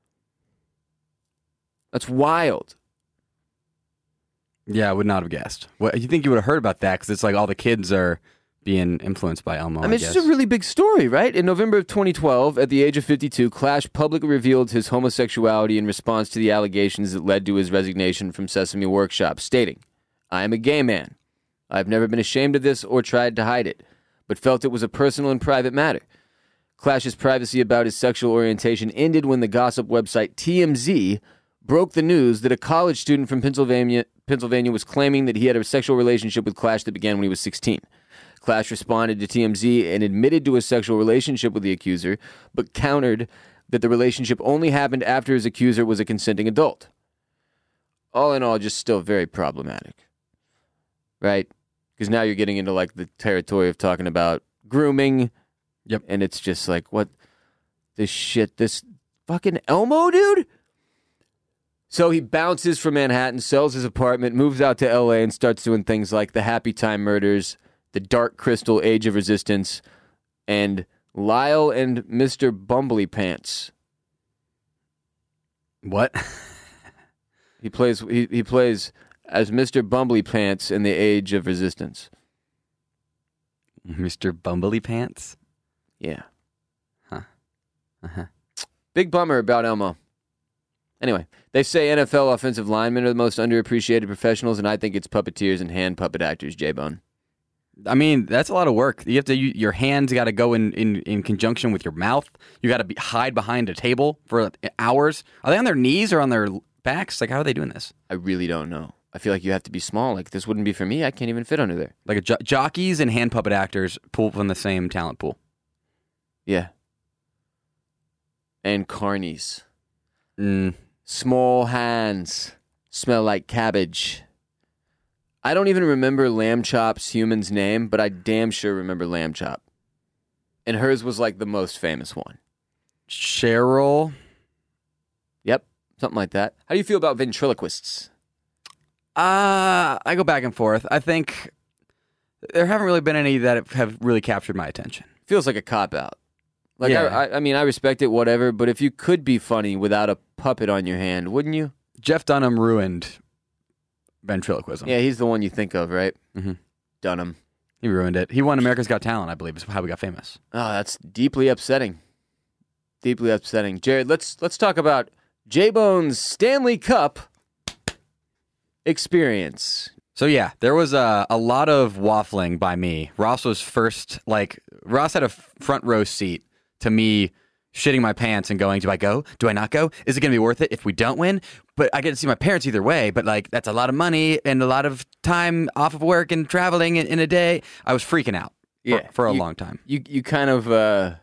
That's wild. Yeah, I would not have guessed. What you think you would have heard about that? Because it's like all the kids are being influenced by Elmo. I mean, I it's guess. just a really big story, right? In November of twenty twelve, at the age of fifty-two, Clash publicly revealed his homosexuality in response to the allegations that led to his resignation from Sesame Workshop, stating, "I am a gay man. I have never been ashamed of this or tried to hide it, but felt it was a personal and private matter." Clash's privacy about his sexual orientation ended when the gossip website T M Z broke the news that a college student from Pennsylvania, Pennsylvania was claiming that he had a sexual relationship with Clash that began when he was sixteen. Clash responded to T M Z and admitted to a sexual relationship with the accuser, but countered that the relationship only happened after his accuser was a consenting adult. All in all, just still very problematic, right? Because now you're getting into like the territory of talking about grooming. Yep. And it's just like, what? This shit, this fucking Elmo, dude? So he bounces from Manhattan, sells his apartment, moves out to L A, and starts doing things like the Happy Time Murders, the Dark Crystal Age of Resistance, and Lyle and Mister Bumbly Pants. What? He plays he, he plays as Mister Bumbly Pants in the Age of Resistance. Mister Bumbly Pants? Yeah. Huh. Uh-huh. Big bummer about Elmo. Anyway, they say N F L offensive linemen are the most underappreciated professionals, and I think it's puppeteers and hand puppet actors, J-Bone. I mean, that's a lot of work. You have to. You, your hands got to go in, in, in conjunction with your mouth. You got to be hide behind a table for hours. Are they on their knees or on their backs? Like, how are they doing this? I really don't know. I feel like you have to be small. Like, this wouldn't be for me. I can't even fit under there. Like a jo- jockeys and hand puppet actors pull from the same talent pool. Yeah. And carnies. Mm. Small hands. Smell like cabbage. I don't even remember Lamb Chop's human's name, but I damn sure remember Lamb Chop. And hers was like the most famous one. Cheryl. Yep, something like that. How do you feel about ventriloquists? Uh, I go back and forth. I think there haven't really been any that have really captured my attention. Feels like a cop-out. Like, Yeah. I, I, I mean, I respect it, whatever, but if you could be funny without a puppet on your hand, wouldn't you? Jeff Dunham ruined ventriloquism. Yeah, he's the one you think of, right? Mm-hmm. Dunham. He ruined it. He won America's Got Talent, I believe, is how we got famous. Oh, that's deeply upsetting. Deeply upsetting. Jared, let's let's talk about J-Bone's Stanley Cup experience. So yeah, there was a, a lot of waffling by me. Ross was first, like, Ross had a f- front row seat to me shitting my pants and going, do I go? Do I not go? Is it going to be worth it if we don't win? But I get to see my parents either way, but like, that's a lot of money and a lot of time off of work and traveling in, in a day. I was freaking out for, Yeah, for a you- long time. You you kind of uh,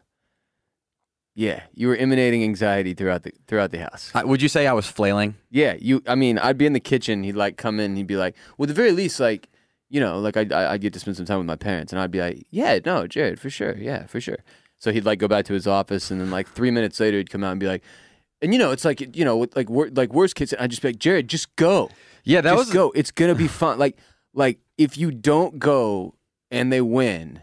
yeah, you were emanating anxiety throughout the throughout the house. I, would you say I was flailing? Yeah, you. I mean, I'd be in the kitchen. He'd like come in. He'd be like, well, at the very least, like, you know, like I I I'd get to spend some time with my parents, and I'd be like, yeah, no, Jared, for sure, yeah, for sure. So he'd like go back to his office, and then like three minutes later, he'd come out and be like, and you know, it's like you know, like wor- like worst case, I'd just be like, Jared, just go, Yeah, that just was go. It's gonna be fun. Like like if you don't go and they win,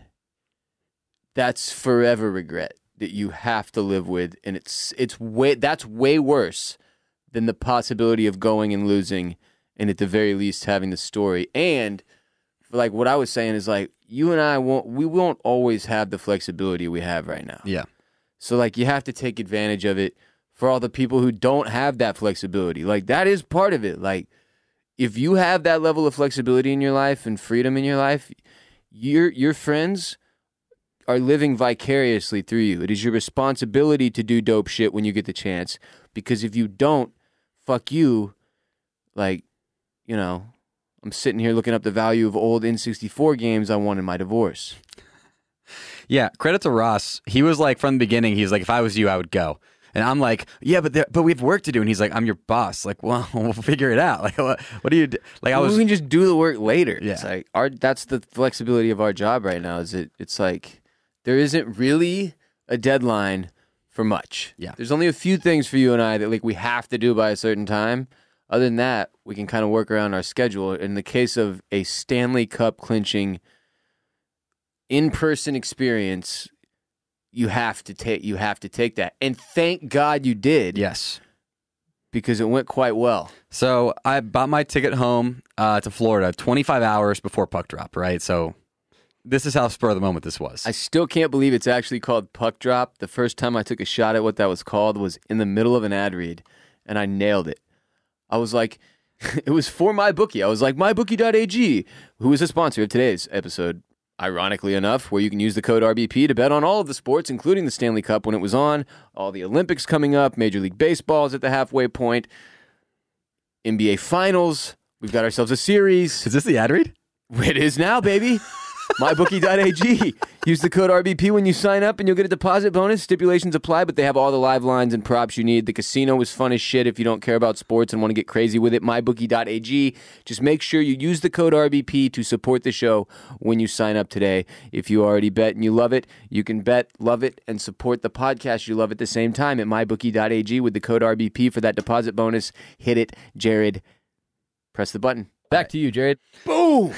that's forever regret that you have to live with, and it's it's way that's way worse than the possibility of going and losing, and at the very least having the story. And like what I was saying is like you and I won't we won't always have the flexibility we have right now. Yeah. So like you have to take advantage of it for all the people who don't have that flexibility. Like that is part of it. Like if you have that level of flexibility in your life and freedom in your life, your your friends are living vicariously through you. It is your responsibility to do dope shit when you get the chance. Because if you don't, fuck you. Like, you know, I'm sitting here looking up the value of old N sixty-four games I won in my divorce. Yeah, credit to Ross. He was like, from the beginning, he's like, if I was you, I would go. And I'm like, yeah, but there, but we have work to do. And he's like, I'm your boss. Like, well, we'll figure it out. Like, what, what do you do? Like, I was. We can just do the work later. Yeah. It's like our that's the flexibility of our job right now. Is it? It's like there isn't really a deadline for much. Yeah. There's only a few things for you and I that like we have to do by a certain time. Other than that, we can kind of work around our schedule. In the case of a Stanley Cup clinching in-person experience, you have to take you have to take that. And thank God you did. Yes. Because it went quite well. So I bought my ticket home uh, to Florida twenty-five hours before puck drop, right? So this is how spur of the moment this was. I still can't believe it's actually called puck drop. The first time I took a shot at what that was called was in the middle of an ad read, and I nailed it. I was like, it was for MyBookie. I was like, my bookie dot a g, who is a sponsor of today's episode, ironically enough, where you can use the code R B P to bet on all of the sports, including the Stanley Cup when it was on, all the Olympics coming up, Major League Baseball is at the halfway point, N B A Finals. We've got ourselves a series. Is this the ad read? It is now, baby. my bookie dot a g. Use the code R B P when you sign up, and you'll get a deposit bonus. Stipulations apply, but they have all the live lines and props you need. The casino is fun as shit if you don't care about sports and want to get crazy with it. my bookie dot a g. Just make sure you use the code R B P to support the show when you sign up today. If you already bet and you love it, you can bet, love it, and support the podcast you love at the same time at my bookie dot a g with the code R B P for that deposit bonus. Hit it, Jared. Press the button. Back to you, Jared. Boom!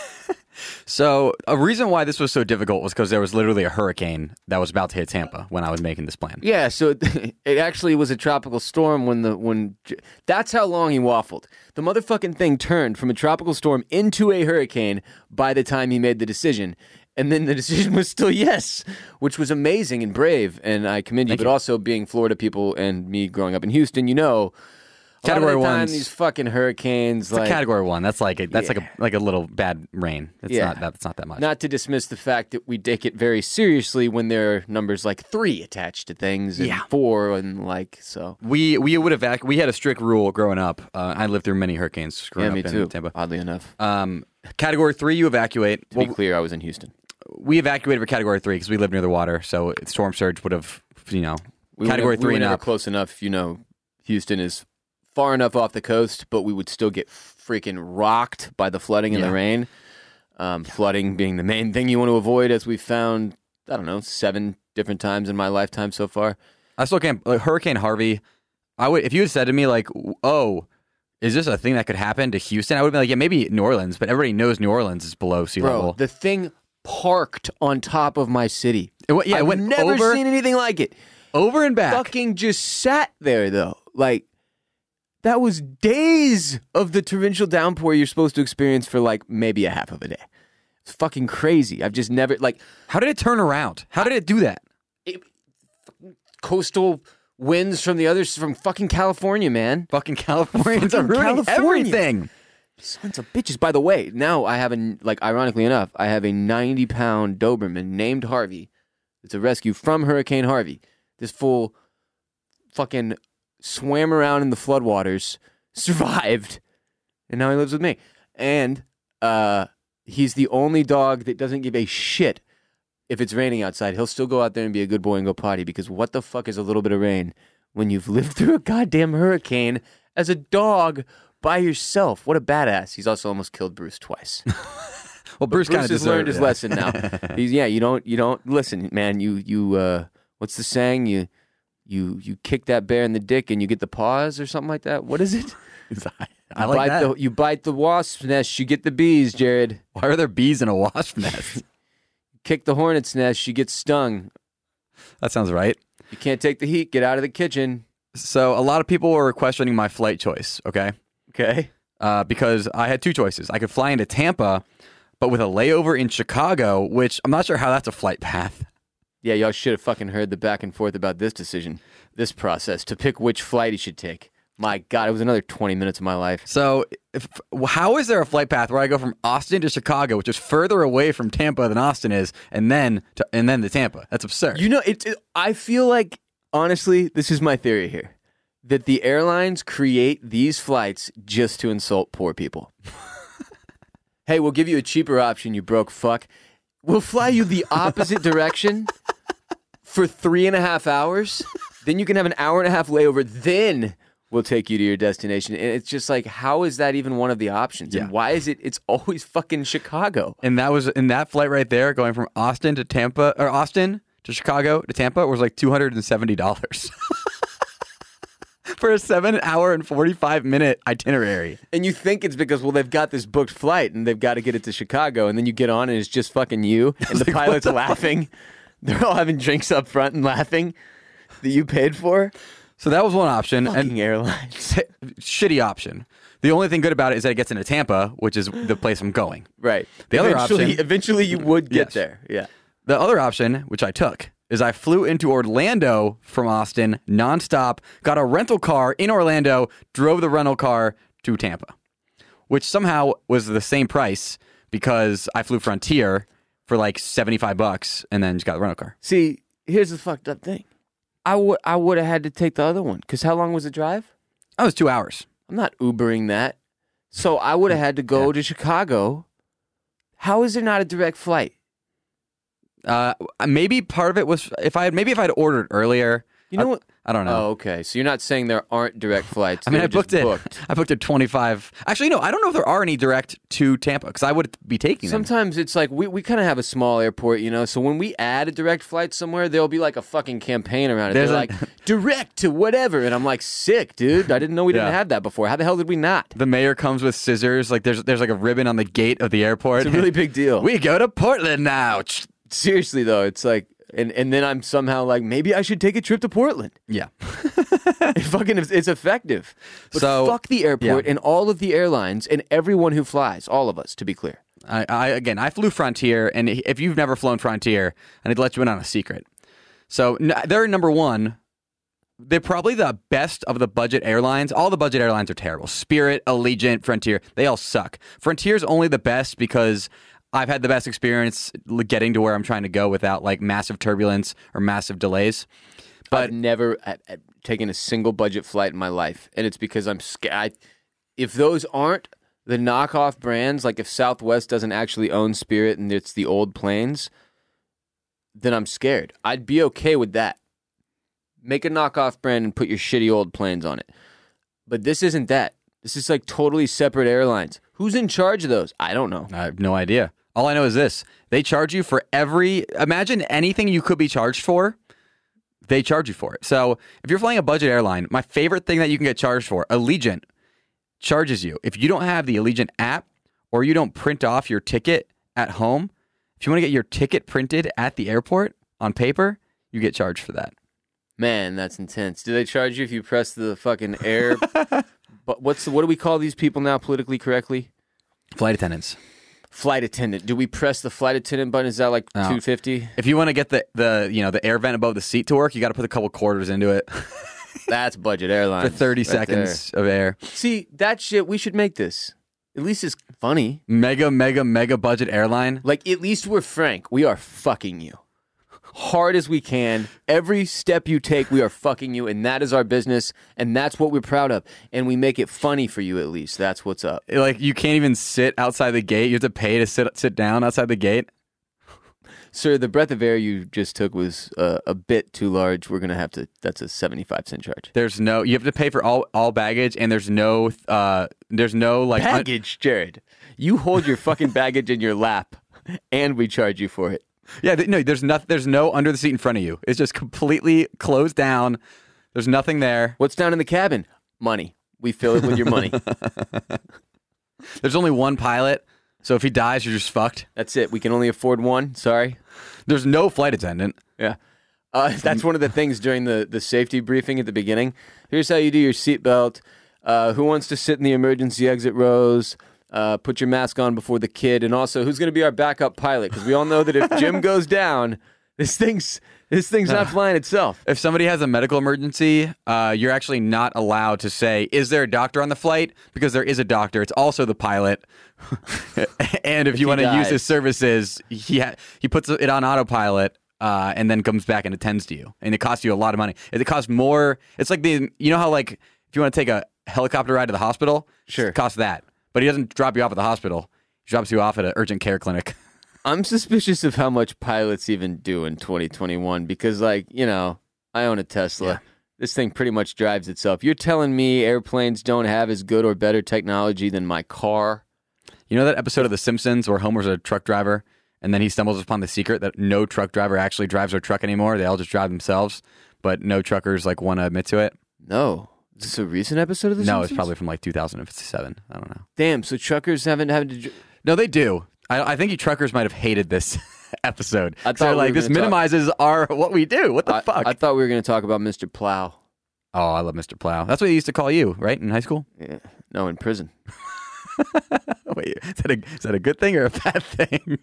So a reason why this was so difficult was because there was literally a hurricane that was about to hit Tampa when I was making this plan. Yeah, so it, it actually was a tropical storm when the when that's how long he waffled. The motherfucking thing turned from a tropical storm into a hurricane by the time he made the decision. And then the decision was still yes, which was amazing and brave, and I commend you. Thank but you. also being Florida people and me growing up in Houston, you know, a Category lot of the time, ones- these fucking hurricanes, It's like a category one. That's like a, that's like Yeah. a like a little bad rain. It's Yeah. not that's not that much. not to dismiss the fact that we take it very seriously when there are numbers like three attached to things and Yeah. four and like so. we we would evac- we had a strict rule growing up. Uh, I lived through many hurricanes growing Yeah, me up in too. Tampa. Oddly enough, Um, category three, you evacuate. to be clear, I was in Houston. We evacuated for category three because we lived near the water, so storm surge would have, you know, We category were, three we were and never up. close enough. You know, Houston is far enough off the coast, but we would still get freaking rocked by the flooding and Yeah. the rain. Um, flooding being the main thing you want to avoid, as we've found, I don't know, seven different times in my lifetime so far. I still can't. Like, Hurricane Harvey, I would if you had said to me like, "Oh, is this a thing that could happen to Houston?" I would be like, "Yeah, maybe New Orleans," but everybody knows New Orleans is below sea Bro, level. the thing parked on top of my city. It went- yeah, it I've went never over- seen anything like it. Over and back. Fucking just sat there though. Like that was days of the torrential downpour you're supposed to experience for like maybe a half of a day. It's fucking crazy. I've just never like How did it turn around? How did it do that? it, coastal winds from the others from fucking California, man. Fucking Californians are Fucking ruining California. everything. Sons of bitches. By the way, now I have a, like, ironically enough, I have a ninety pound Doberman named Harvey. It's a rescue from Hurricane Harvey. This fool fucking swam around in the floodwaters, survived, and now he lives with me. And uh, he's the only dog that doesn't give a shit if it's raining outside. He'll still go out there and be a good boy and go potty, because what the fuck is a little bit of rain when you've lived through a goddamn hurricane as a dog by yourself? What a badass. He's also almost killed Bruce twice. Well, Bruce, Bruce kind of has learned his lesson now. He's yeah, you don't you don't listen, man. You you uh, what's the saying? You you you kick that bear in the dick and you get the paws or something like that. What is it? I You like bite that. The, you bite the wasp's nest, you get the bees, Jared. Why are there bees in a wasp nest? Kick the hornet's nest, you get stung. That sounds right. You can't take the heat, get out of the kitchen. So a lot of people were questioning my flight choice, okay? Okay. Uh, because I had two choices. I could fly into Tampa, but with a layover in Chicago, which I'm not sure how that's a flight path. Yeah, y'all should have fucking heard the back and forth about this decision, this process, to pick which flight he should take. My God, it was another twenty minutes of my life. So if, how is there a flight path where I go from Austin to Chicago, which is further away from Tampa than Austin is, and then to, and then to Tampa? That's absurd. You know, it, it, I feel like, honestly, this is my theory here, that the airlines create these flights just to insult poor people. Hey, we'll give you a cheaper option, you broke fuck. We'll fly you the opposite direction for three and a half hours. Then you can have an hour and a half layover. Then we'll take you to your destination. And it's just like, how is that even one of the options? Yeah. And why is it, it's always fucking Chicago? and that was in that flight right there, going from Austin to Tampa, or Austin to Chicago to Tampa, was like two hundred seventy dollars. For a seven hour and forty-five minute itinerary. And you think it's because, well, they've got this booked flight and they've got to get it to Chicago. And then you get on and it's just fucking you. And the like, what pilot's the laughing. They're all having drinks up front and laughing that you paid for. So that was one option. Fucking and airlines. shitty option. The only thing good about it is that it gets into Tampa, which is the place I'm going. Right. The other eventually, option- Eventually you would get Yes. there. Yeah. The other option, which I took, is I flew into Orlando from Austin nonstop, got a rental car in Orlando, drove the rental car to Tampa, which somehow was the same price because I flew Frontier for like seventy-five bucks and then just got the rental car. See, here's the fucked up thing. I would I would have had to take the other one. Because how long was the drive? That was two hours. I'm not Ubering that. So I would have had to go Yeah. to Chicago. How is there not a direct flight? Uh, maybe part of it was if I had maybe if I'd ordered earlier. You know I, what? I don't know. Oh, okay. So you're not saying there aren't direct flights. I mean, They're I booked just it. booked. I booked it twenty-five. Actually, no, I don't know if there are any direct to Tampa because I would be taking them. Sometimes it's like we, we kind of have a small airport, you know. So when we add a direct flight somewhere, there'll be like a fucking campaign around it. There's They're a- like direct to whatever, and I'm like, sick, dude. I didn't know we didn't Yeah. have that before. How the hell did we not? The mayor comes with scissors. Like there's there's like a ribbon on the gate of the airport. It's a really big deal. We go to Portland now. Seriously though, it's like, and and then I'm somehow like, maybe I should take a trip to Portland. Yeah. It fucking it's effective. But So- fuck the airport yeah. and all of the airlines and everyone who flies, all of us, to be clear. I, I again, I flew Frontier, and if you've never flown Frontier, I need to let you in on a secret. So n- they're number one. They're probably the best of the budget airlines. All the budget airlines are terrible. Spirit, Allegiant, Frontier, they all suck. Frontier's only the best because I've had the best experience getting to where I'm trying to go without like massive turbulence or massive delays. But I've never at, at, taken a single budget flight in my life, and it's because I'm scared. If those aren't the knockoff brands, like if Southwest doesn't actually own Spirit and it's the old planes, then I'm scared. I'd be okay with that. Make a knockoff brand and put your shitty old planes on it. But this isn't that. This is like totally separate airlines. Who's in charge of those? I don't know. I have no idea. All I know is this. They charge you for every... Imagine anything you could be charged for, they charge you for it. So if you're flying a budget airline, my favorite thing that you can get charged for, Allegiant charges you. If you don't have the Allegiant app or you don't print off your ticket at home, if you want to get your ticket printed at the airport on paper, you get charged for that. Man, that's intense. Do they charge you if you press the fucking air? But what's the, what do we call these people now politically correctly? Flight attendants. Flight attendant. Do we press the flight attendant button? Is that like No. two fifty? If you want to get the, the you know the air vent above the seat to work, you got to put a couple quarters into it That's budget airlines. for thirty right seconds of air. there. See, that shit, we should make this. At least it's funny. Mega, mega, mega budget airline. Like, at least we're frank. We are fucking you. Hard as we can. Every step you take, we are fucking you, and that is our business, and that's what we're proud of. And we make it funny for you, at least. That's what's up. Like you can't even sit outside the gate. You have to pay to sit sit down outside the gate. Sir, the breath of air you just took was uh, a bit too large. We're going to have to, that's a seventy-five cent charge. There's no. You have to pay for all all baggage, and there's no. Uh, there's no like un- Baggage, Jared. You hold your fucking baggage in your lap, and we charge you for it. Yeah, th- no, there's not. There's no under the seat in front of you. It's just completely closed down. There's nothing there. What's down in the cabin? Money. We fill it with your money. There's only one pilot, so if he dies, you're just fucked. That's it. We can only afford one. Sorry. There's no flight attendant. Yeah. Uh, that's one of the things during the, the safety briefing at the beginning. Here's how you do your seatbelt. Uh, who wants to sit in the emergency exit rows? Uh, put your mask on before the kid. And also, who's going to be our backup pilot? Because we all know that if Jim goes down, this thing's this thing's not flying itself. If somebody has a medical emergency, uh, you're actually not allowed to say, "Is there a doctor on the flight?" Because there is a doctor. It's also the pilot. And if, If you he want to use dies. his services, he ha- he puts it on autopilot. Uh, and then comes back and attends to you, and it costs you a lot of money. It costs more. It's like the you know how like if you want to take a helicopter ride to the hospital, Sure. it costs that. But he doesn't drop you off at the hospital. He drops you off at an urgent care clinic. I'm suspicious of how much pilots even do in twenty twenty-one because, like, you know, I own a Tesla. Yeah. This thing pretty much drives itself. You're telling me airplanes don't have as good or better technology than my car? You know that episode of The Simpsons where Homer's a truck driver, and then he stumbles upon the secret that no truck driver actually drives their truck anymore. They all just drive themselves, but no truckers like want to admit to it. No. Is this a recent episode of The No, Simpsons? it's probably from like two thousand seven. I don't know. Damn, so truckers haven't had to... dr- No, they do. I, I think you truckers might have hated this episode. I thought so we like were this gonna talk- minimizes our what we do. What the I, fuck? I thought we were going to talk about Mister Plow. oh, I love Mister Plow. That's what they used to call you, right, in high school? Yeah. No, in prison. Wait, is that a is that a good thing or a bad thing?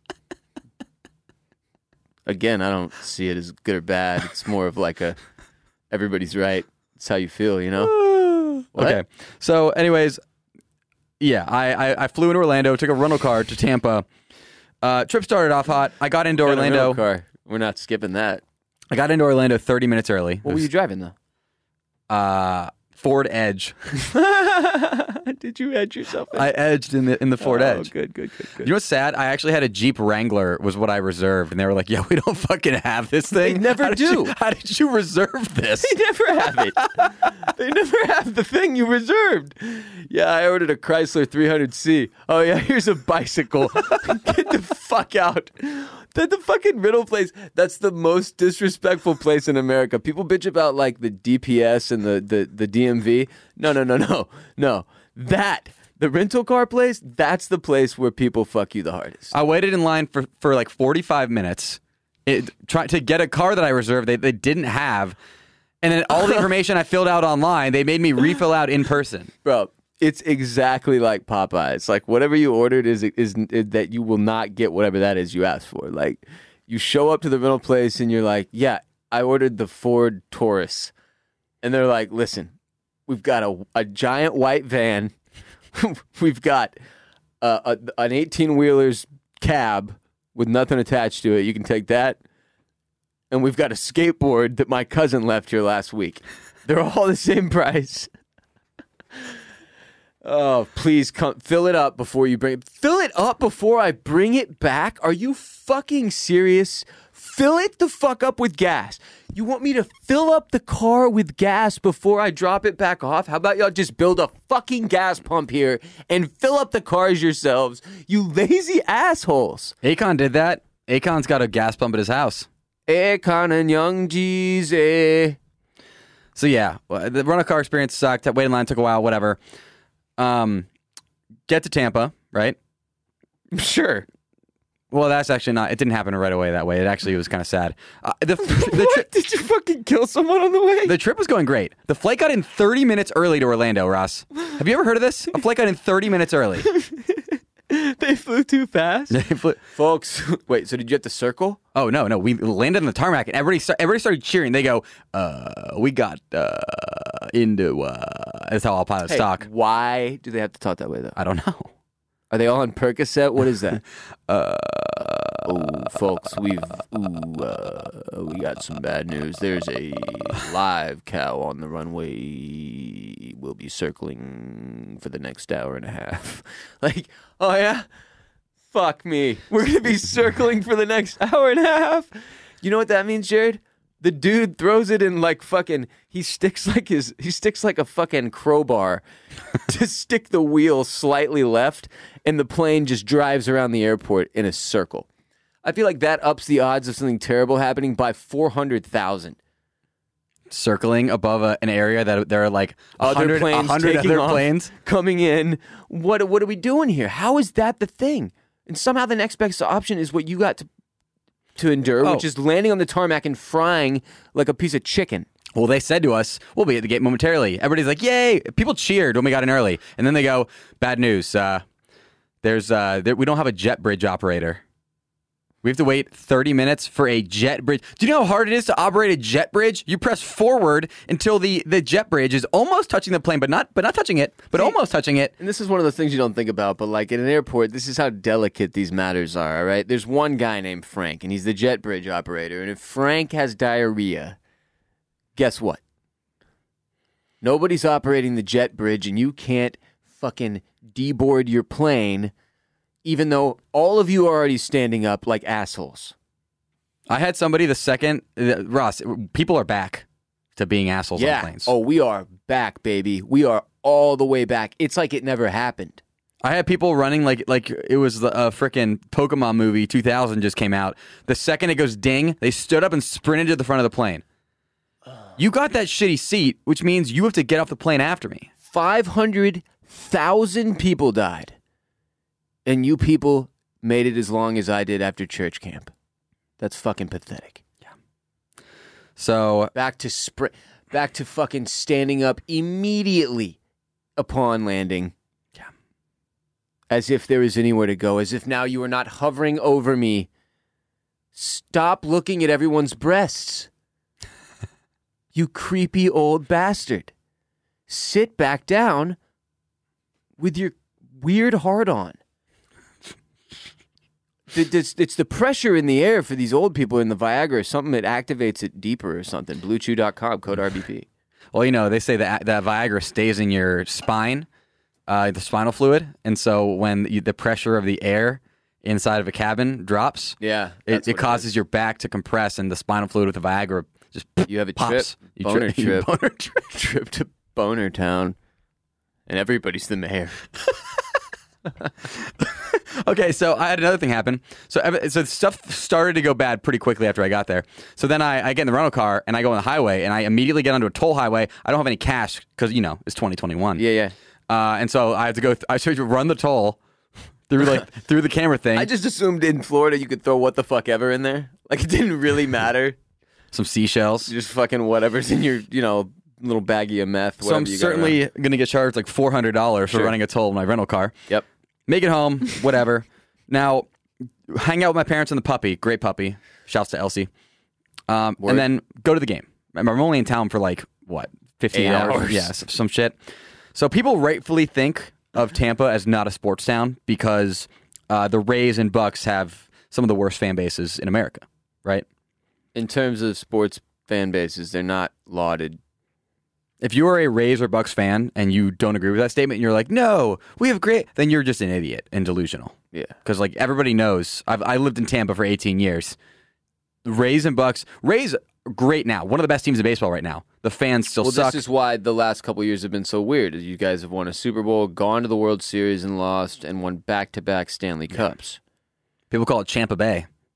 Again, I don't see it as good or bad. It's more of like a everybody's right. It's how you feel, you know? What? Okay. So, anyways, yeah, I, I I flew into Orlando, took a rental car to Tampa. Uh, trip started off hot. I got into Got a rental Orlando. car. We're not skipping that. I got into Orlando thirty minutes early. What were you driving, though? Uh, Ford Edge. Did you edge yourself? I edged in the in the Ford oh, Edge. Good, good, good, good. You know what's sad? I actually had a Jeep Wrangler was what I reserved, and they were like, "Yeah, we don't fucking have this thing." They never how did do. You, how did you reserve this? They never have it. They never have the thing you reserved. Yeah, I ordered a Chrysler three hundred C. Oh, yeah, here's a bicycle. Get the fuck out. That the fucking rental place, that's the most disrespectful place in America. People bitch about, like, the D P S and the, the, the D M V. No, no, no, no. No. That, the rental car place, that's the place where people fuck you the hardest. I waited in line for, for like forty-five minutes it, try, to get a car that I reserved they, they didn't have. And then all the information I filled out online, they made me refill out in person. Bro, it's exactly like Popeyes. Like, whatever you ordered is, is is that you will not get whatever that is you asked for. Like, you show up to the rental place and you're like, yeah, I ordered the Ford Taurus. And they're like, listen, we've got a, a giant white van. We've got uh, a, an eighteen-wheeler's cab with nothing attached to it. You can take that. And we've got a skateboard that my cousin left here last week. They're all the same price. Oh, please come fill it up before you bring it. Fill it up before I bring it back? Are you fucking serious? Fill it the fuck up with gas. You want me to fill up the car with gas before I drop it back off? How about y'all just build a fucking gas pump here and fill up the cars yourselves? You lazy assholes. Akon did that. Akon's got a gas pump at his house. Akon and Young Jeezy. So yeah, well, the rental car experience sucked. That wait in line took a while. Whatever. Um, get to Tampa, right? Sure. Well, that's actually not. It didn't happen right away that way. It actually was kind of sad. Uh, the the, tri- What? Did you fucking kill someone on the way? the trip was going great. The flight got in thirty minutes early to Orlando. Ross, have you ever heard of this? A flight got in thirty minutes early. They flew too fast. They flew- Folks, wait, so did you have to circle? Oh, no, no. We landed on the tarmac, and everybody, start, everybody started cheering. They go, uh, we got uh, into, uh, that's how all pilots Hey, talk. why do they have to talk that way, though? I don't know. Are they all on Percocet? What is that? uh, oh, folks, we've ooh, uh, we got some bad news. There's a live cow on the runway. We'll be circling for the next hour and a half. Like, oh yeah, fuck me. We're gonna be circling for the next hour and a half. You know what that means, Jared? The dude throws it in like fucking. He sticks like his. He sticks like a fucking crowbar to stick the wheel slightly left, and the plane just drives around the airport in a circle. I feel like that ups the odds of something terrible happening by four hundred thousand. Circling above a, an area that there are like a Other hundred, a planes hundred taking other off, planes. coming in. What what are we doing here? How is that the thing? And somehow the next best option is what you got to to endure, Oh. which is landing on the tarmac and frying like a piece of chicken. Well, they said to us, we'll be at the gate momentarily. Everybody's like, yay. People cheered when we got in early. And then they go, bad news. Uh, there's uh, there, we don't have a jet bridge operator. We have to wait thirty minutes for a jet bridge. Do you know how hard it is to operate a jet bridge? You press forward until the, the jet bridge is almost touching the plane, but not but not touching it, but almost touching it. And this is one of those things you don't think about, but like in an airport, this is how delicate these matters are, all right? There's one guy named Frank, and he's the jet bridge operator. And if Frank has diarrhea, guess what? Nobody's operating the jet bridge, and you can't fucking deboard your plane, even though all of you are already standing up like assholes. I had somebody the second, uh, Ross, people are back to being assholes Yeah. on planes. Oh, we are back, baby. We are all the way back. It's like it never happened. I had people running like like it was the uh, frickin' Pokemon movie two thousand just came out. The second it goes ding, they stood up and sprinted to the front of the plane. You got that shitty seat, which means you have to get off the plane after me. five hundred thousand people died. And you people made it as long as I did after church camp. That's fucking pathetic. So Back to spr- back to fucking standing up immediately upon landing. Yeah. As if there is anywhere to go. As if now you are not hovering over me. Stop looking at everyone's breasts. You creepy old bastard. Sit back down with your weird heart-on. It's, it's the pressure in the air for these old people in the Viagra or something that activates it deeper or something. Blue Chew dot com, code R B P. Well, you know, they say that that Viagra stays in your spine, uh, the spinal fluid, and so when you, the pressure of the air inside of a cabin drops, Yeah. it, that's it what causes your back to compress, and the spinal fluid with the Viagra just You have a pops. trip, You boner tri- trip, boner trip. trip to Boner Town, and everybody's the mayor. Okay, so I had another thing happen. So, ev- so stuff started to go bad pretty quickly after I got there. So then I, I get in the rental car and I go on the highway and I immediately get onto a toll highway. I don't have any cash because you know it's twenty twenty-one. Yeah, yeah. Uh, and so I have to go. Th- I should run the toll through like through the camera thing. I just assumed in Florida you could throw what the fuck ever in there. Like it didn't really matter. Some seashells. Just fucking whatever's in your, you know, little baggie of meth. So I'm whatever you got certainly around. going to get charged like four hundred dollars for Sure. running a toll in my rental car. Yep. Make it home, whatever. Now, hang out with my parents and the puppy. Great puppy. Shouts to Elsie. Um, Word. and then go to the game. I'm only in town for like, what, fifteen Eight hours? hours. Yeah, some, some shit. So people rightfully think of Tampa as not a sports town because uh, the Rays and Bucks have some of the worst fan bases in America, right? In terms of sports fan bases, they're not lauded. If you are a Rays or Bucks fan and you don't agree with that statement and you're like, no, we have great, then you're just an idiot and delusional. Yeah. Because like everybody knows, I've I lived in Tampa for eighteen years. The Rays and Bucks, Rays are great now, one of the best teams in baseball right now. The fans still Well, suck. this is why the last couple years have been so weird. Is you guys have won a Super Bowl, gone to the World Series and lost, and won back-to-back Stanley Cups. People call it Champa Bay.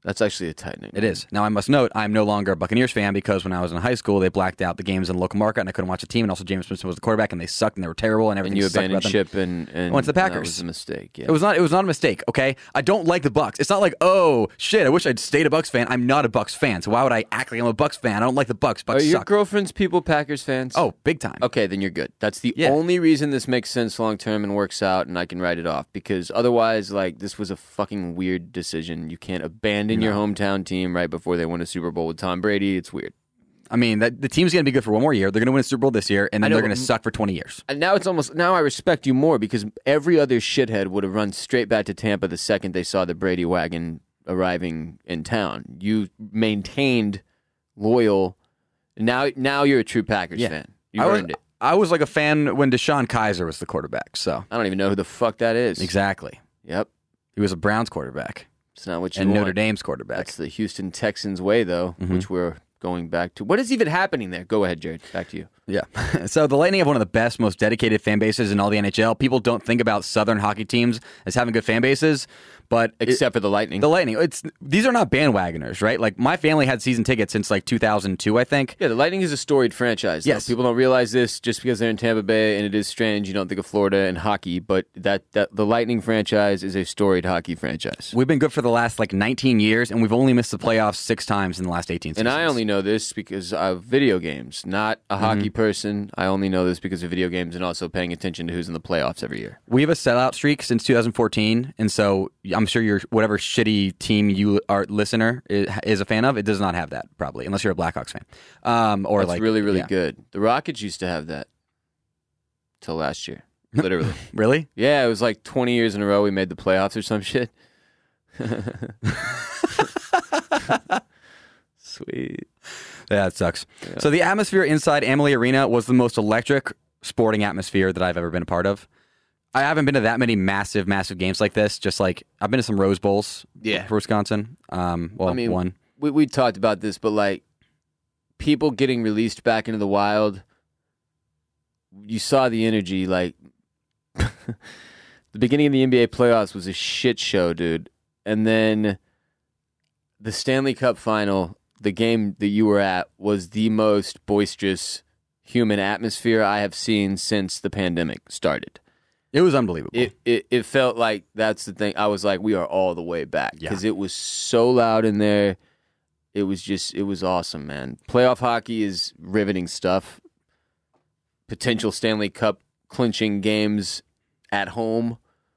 That's actually a tight nickname. It is. Now, I must note, I'm no longer a Buccaneers fan because when I was in high school, they blacked out the games in the local market, and I couldn't watch the team. And also, James Winston was the quarterback, and they sucked, and they were terrible, and everything And you sucked about abandoned them. ship and, and I went to the Packers. That was a mistake. Yeah. It was not. It was not a mistake. Okay, I don't like the Bucks. It's not like, oh shit, I wish I'd stayed a Bucks fan. I'm not a Bucks fan, so why would I act like I'm a Bucks fan? I don't like the Bucks. Bucks Are your suck. girlfriend's people Packers fans? Oh, big time. Okay, then you're good. That's the Yeah. only reason this makes sense long term and works out, and I can write it off. Because otherwise, like, this was a fucking weird decision. You can't abandon your hometown team right before they win a Super Bowl with Tom Brady. It's weird. I mean, that, the team's going to be good for one more year. They're going to win a Super Bowl this year, and then know, they're going to but- suck for twenty years. And now it's almost now I respect you more because every other shithead would have run straight back to Tampa the second they saw the Brady wagon arriving in town. You maintained loyal. Now, now you're a true Packers Yeah. fan. You I was, earned it. I was like a fan when Deshaun Kaiser was the quarterback. So I don't even know who the fuck that is. exactly, Yep. he was a Browns quarterback It's not what you and want. Notre Dame's quarterback. That's the Houston Texans way, though, Mm-hmm. which we're going back to. What is even happening there? Go ahead, Jared. Back to you. Yeah. So the Lightning have one of the best, most dedicated fan bases in all the N H L. People don't think about Southern hockey teams as having good fan bases, but it- Except for the Lightning. the Lightning, it's these are not bandwagoners, right? Like my family had season tickets since like two thousand two, I think. yeah, the Lightning is a storied franchise. though. Yes. People don't realize this just because they're in Tampa Bay, and it is strange. You don't think of Florida and hockey, but that, that the Lightning franchise is a storied hockey franchise. We've been good for the last like nineteen years, and we've only missed the playoffs six times in the last eighteen seasons. And I only know this because of video games, not a Mm-hmm. hockey person. I only know this because of video games and also paying attention to who's in the playoffs every year. We have a sellout streak since two thousand fourteen, and so I'm sure your whatever shitty team you are listener is, is a fan of, it does not have that probably, unless you're a Blackhawks fan, um, or That's like really, really yeah. good. The Rockets used to have that till last year, literally. Really? Yeah, it was like twenty years in a row we made the playoffs or some shit. Sweet. Yeah, it sucks. So the atmosphere inside Amalie Arena was the most electric sporting atmosphere that I've ever been a part of. I haven't been to that many massive, massive games like this. Just like I've been to some Rose Bowls, Yeah. for Wisconsin. Um, well, I mean, one. We we talked about this, but like people getting released back into the wild, you saw the energy. Like the beginning of the N B A playoffs was a shit show, dude, and then the Stanley Cup final, the game that you were at, was the most boisterous human atmosphere I have seen since the pandemic started. It was unbelievable. It, it it felt like that's the thing. I was like, we are all the way back Yeah. because it was so loud in there. It was just, it was awesome, man. Playoff hockey is riveting stuff. Potential Stanley Cup clinching games at home.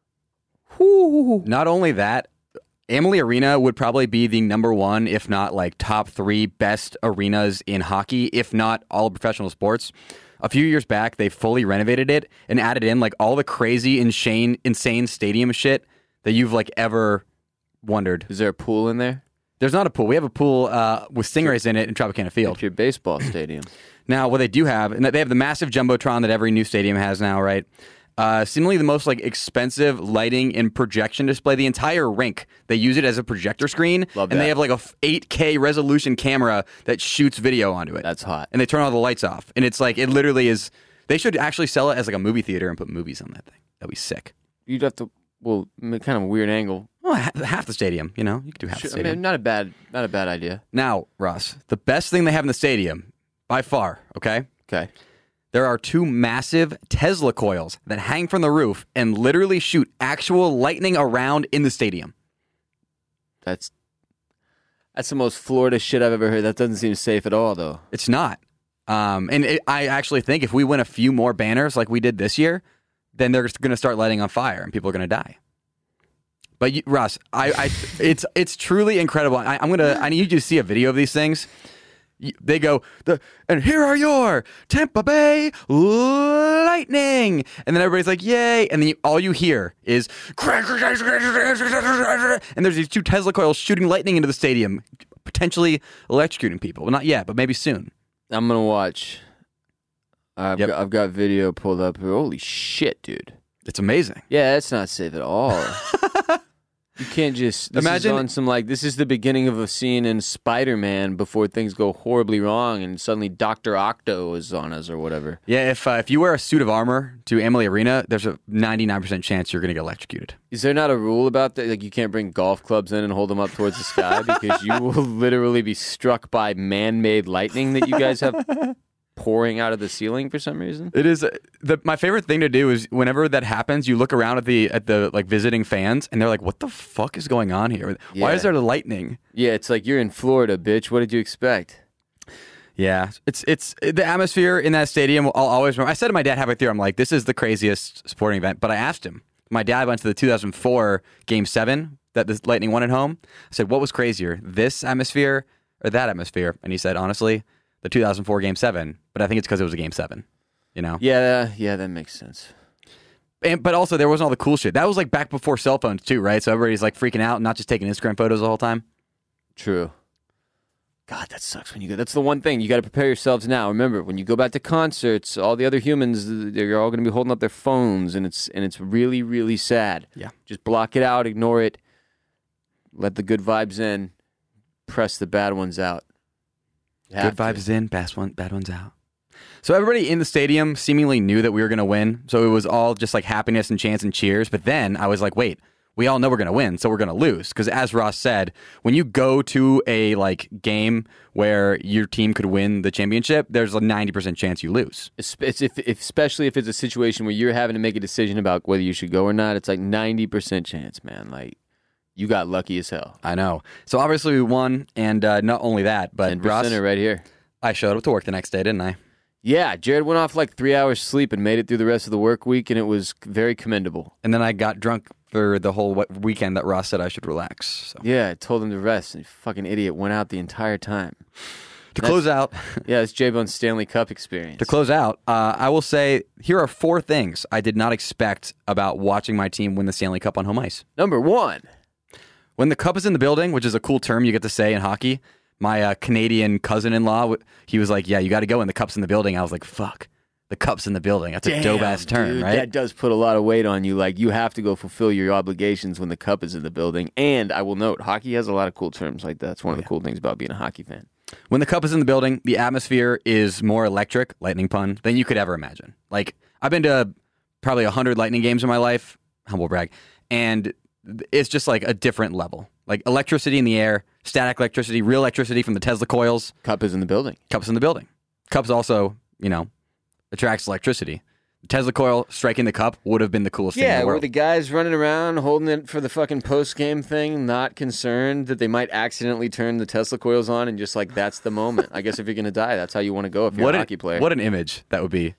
Whoo. Not only that, Amalie Arena would probably be the number one, if not like top three best arenas in hockey, if not all of professional sports. A few years back, they fully renovated it and added in like all the crazy, insane, insane stadium shit that you've like ever wondered. Is there a pool in there? There's not a pool. We have a pool uh, with stingrays in it in Tropicana Field. It's your baseball stadium. Now, what they do have, and they have the massive jumbotron that every new stadium has now, right? Uh, seemingly the most like expensive lighting and projection display. The entire rink, they use it as a projector screen, Love and that. they have like a eight K resolution camera that shoots video onto it. That's hot. And they turn all the lights off, and it's like it literally is. They should actually sell it as like a movie theater and put movies on that thing. That'd be sick. You'd have to, well, m- kind of a weird angle. Well, ha- half the stadium, you know, you could do half the I stadium. mean, not a bad, not a bad idea. Now, Ross, the best thing they have in the stadium, by far, okay. Okay. There are two massive Tesla coils that hang from the roof and literally shoot actual lightning around in the stadium. That's that's the most Florida shit I've ever heard. That doesn't seem safe at all, though. It's not. Um, and it, I actually think if we win a few more banners like we did this year, then they're going to start lighting on fire and people are going to die. But you, Ross, I, I, it's it's truly incredible. I, I'm gonna. I need you to see a video of these things. You- They go, the and here are your Tampa Bay Lightning, and then everybody's like, "Yay!" And then you, all you hear is, and there's these two Tesla coils shooting lightning into the stadium, potentially electrocuting people. Well, not yet, but maybe soon. I'm gonna watch. I've, Yep. got, I've got video pulled up here. Holy shit, dude. It's amazing. Yeah, that's not safe at all. You can't just this Imagine- is on some like this is the beginning of a scene in Spider-Man before things go horribly wrong and suddenly Doctor Octo is on us or whatever. Yeah, if uh, if you wear a suit of armor to Amalie Arena, there's a ninety-nine percent chance you're going to get electrocuted. Is there not a rule about that? Like you can't bring golf clubs in and hold them up towards the sky because you will literally be struck by man-made lightning that you guys have pouring out of the ceiling for some reason. It is uh, the my favorite thing to do is whenever that happens, you look around at the at the like visiting fans and they're like, "What the fuck is going on here? Why Yeah. is there lightning?" Yeah, it's like you're in Florida, bitch. What did you expect? Yeah, it's it's the atmosphere in that stadium. I'll always remember. I said to my dad halfway through, I'm like, "This is the craziest sporting event." But I asked him. My dad went to the two thousand four Game Seven that the Lightning won at home. I said, "What was crazier, this atmosphere or that atmosphere?" And he said, "Honestly, the two thousand four Game Seven." But I think it's because it was a Game Seven. You know. Yeah, yeah, that makes sense. And, but also, there wasn't all the cool shit. That was like back before cell phones too, right? So everybody's like freaking out, and not just taking Instagram photos the whole time. True. God, that sucks when you go. That's the one thing. You got to prepare yourselves now. Remember, when you go back to concerts, all the other humans, they're all going to be holding up their phones, and it's and it's really, really sad. Yeah. Just block it out, ignore it, let the good vibes in, press the bad ones out. You have Good to. vibes in, bad one, bad ones out. So everybody in the stadium seemingly knew that we were going to win. So it was all just like happiness and chants and cheers. But then I was like, wait, we all know we're going to win, so we're going to lose. Because as Ross said, when you go to a like game where your team could win the championship, there's a ninety percent chance you lose. It's, it's if, if, especially if it's a situation where you're having to make a decision about whether you should go or not. It's like ninety percent chance, man. Like, you got lucky as hell. I know. So obviously we won, and uh, not only that, but ten Ross, percent right here. I showed up to work the next day, didn't I? Yeah, Jared went off like three hours sleep and made it through the rest of the work week, and it was very commendable. And then I got drunk for the whole we- weekend that Ross said I should relax. So Yeah, I told him to rest, and he fucking idiot went out the entire time. to close out, Yeah, it's J-Bone's Stanley Cup experience. to close out, uh, I will say here are four things I did not expect about watching my team win the Stanley Cup on home ice. Number one. When the cup is in the building, which is a cool term you get to say in hockey, my uh, Canadian cousin-in-law, he was like, "Yeah, you got to go when the cup's in the building." I was like, "Fuck, the cup's in the building." That's a dope-ass term, dude, right? That does put a lot of weight on you. Like, you have to go fulfill your obligations when the cup is in the building. And I will note, hockey has a lot of cool terms like that. That's one of the cool things about being a hockey fan. When the cup is in the building, the atmosphere is more electric, lightning pun, than you could ever imagine. Like, I've been to probably one hundred Lightning games in my life, humble brag, and it's just like a different level. Like electricity in the air, static electricity, real electricity from the Tesla coils. Cup is in the building. Cups in the building. Cups also, you know, attracts electricity. The Tesla coil striking the cup would have been the coolest thing in Yeah, the were world. the guys running around holding it for the fucking post-game thing not concerned that they might accidentally turn the Tesla coils on and just like, that's the moment. I guess if you're going to die, that's how you want to go if you're what a an, hockey player. What an image that would be.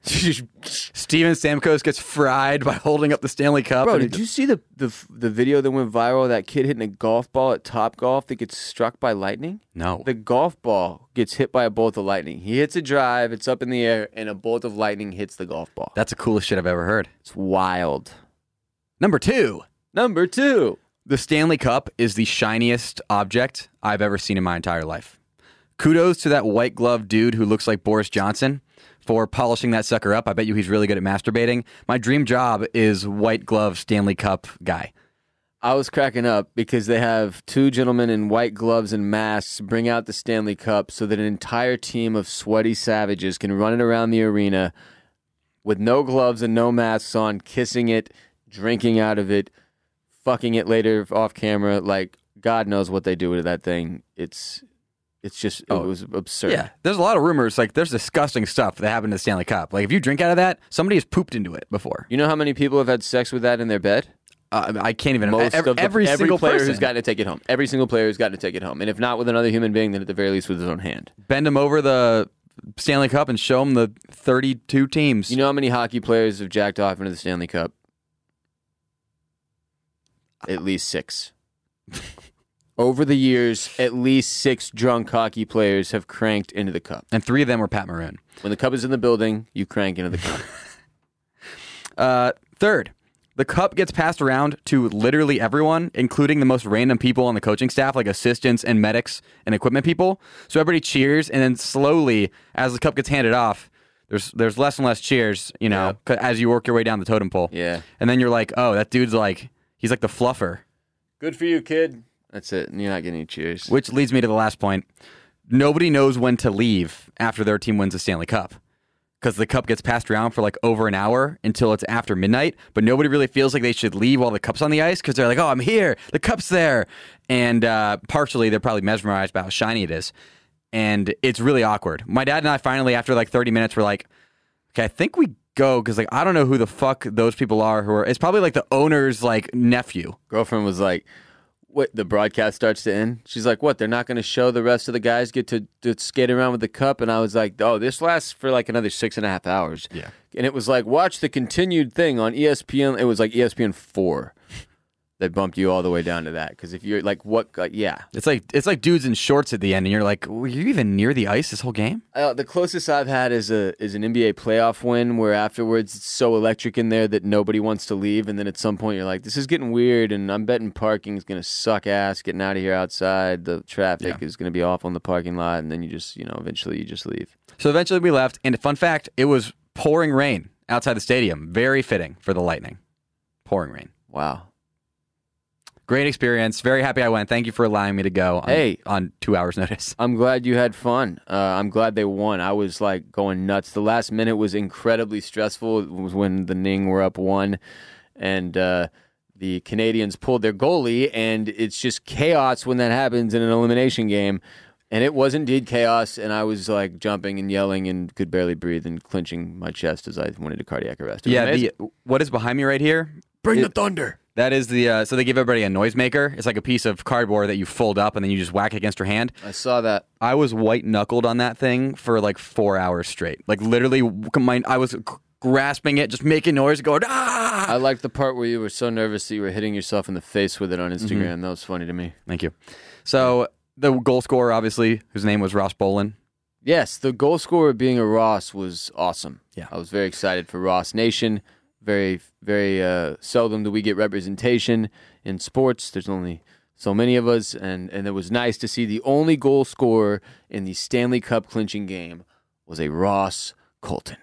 Steven Stamkos gets fried by holding up the Stanley Cup. Bro, and he did you see the, the the video that went viral of that kid hitting a golf ball at Top Golf that gets struck by lightning? No. The golf ball gets hit by a bolt of lightning. He hits a drive, it's up in the air, and a bolt of lightning hits the golf ball. That's the coolest shit I've ever heard. It's wild. Number two. Number two. The Stanley Cup is the shiniest object I've ever seen in my entire life. Kudos to that white glove dude who looks like Boris Johnson for polishing that sucker up. I bet you he's really good at masturbating. My dream job is white glove Stanley Cup guy. I was cracking up because they have two gentlemen in white gloves and masks bring out the Stanley Cup so that an entire team of sweaty savages can run it around the arena with no gloves and no masks on, kissing it, drinking out of it, fucking it later off camera. Like, God knows what they do with that thing. It's it's just, it Oh, was absurd. Yeah, there's a lot of rumors. Like, there's disgusting stuff that happened to the Stanley Cup. Like, if you drink out of that, somebody has pooped into it before. You know how many people have had sex with that in their bed? Uh, I can't even. Most every, of the, every, every single player person. who's gotten to take it home. Every single player who's gotten to take it home. And if not with another human being, then at the very least with his own hand. Bend him over the Stanley Cup and show him the thirty-two teams. You know how many hockey players have jacked off into the Stanley Cup? At least six. Over the years, at least six drunk hockey players have cranked into the cup. and three of them were Pat Maroon. When the cup is in the building, you crank into the cup. Uh, third, the cup gets passed around to literally everyone, including the most random people on the coaching staff, like assistants and medics and equipment people. So everybody cheers, and then slowly, as the cup gets handed off, there's there's less and less cheers, you know, 'cause as you work your way down the totem pole. Yeah. And then you're like, oh, that dude's like, he's like the fluffer. Good for you, kid. That's it. You're not getting any cheers. Which leads me to the last point. Nobody knows when to leave after their team wins the Stanley Cup. Because the cup gets passed around for like over an hour until it's after midnight, but nobody really feels like they should leave while the cup's on the ice because they're like, oh, I'm here, the cup's there. And uh, partially, they're probably mesmerized by how shiny it is. And it's really awkward. My dad and I finally, after like thirty minutes, were like, okay, I think we go because like I don't know who the fuck those people are who are, it's probably like the owner's like nephew. Girlfriend was like, what, the broadcast starts to end? She's like, what, they're not going to show the rest of the guys get to, to skate around with the cup? And I was like, oh, this lasts for like another six and a half hours. Yeah. And it was like, watch the continued thing on E S P N. It was like E S P N four. They bumped you all the way down to that. Because if you're like, what, like, yeah. It's like it's like dudes in shorts at the end, and you're like, were you even near the ice this whole game? Uh, the closest I've had is a is an N B A playoff win where afterwards it's so electric in there that nobody wants to leave, and then at some point you're like, this is getting weird, and I'm betting parking is going to suck ass getting out of here outside. The traffic Yeah. is going to be off on the parking lot, and then you just, you know, eventually you just leave. So eventually we left, and fun fact, it was pouring rain outside the stadium. Very fitting for the Lightning. Pouring rain. Wow. Great experience. Very happy I went. Thank you for allowing me to go on, Hey. on two hours' notice. I'm glad you had fun. Uh, I'm glad they won. I was like going nuts. The last minute was incredibly stressful. It was when the Ning were up one, and uh, the Canadians pulled their goalie, and it's just chaos when that happens in an elimination game. And it was indeed chaos, and I was like jumping and yelling and could barely breathe and clenching my chest as I went into cardiac arrest. It was Yeah, amazing. the, what is behind me right here? Bring it- the thunder. That is the, uh, so they give everybody a noisemaker. It's like a piece of cardboard that you fold up and then you just whack against your hand. I saw that. I was white knuckled on that thing for like four hours straight. Like literally, my, I was grasping it, just making noise, going, ah! I liked the part where you were so nervous that you were hitting yourself in the face with it on Instagram. Mm-hmm. That was funny to me. Thank you. So the goal scorer, obviously, whose name was Ross Bolin. Yes, the goal scorer being a Ross was awesome. Yeah. I was very excited for Ross Nation. Very, very uh, seldom do we get representation in sports. There's only so many of us, and, and it was nice to see the only goal scorer in the Stanley Cup clinching game was a Ross Colton.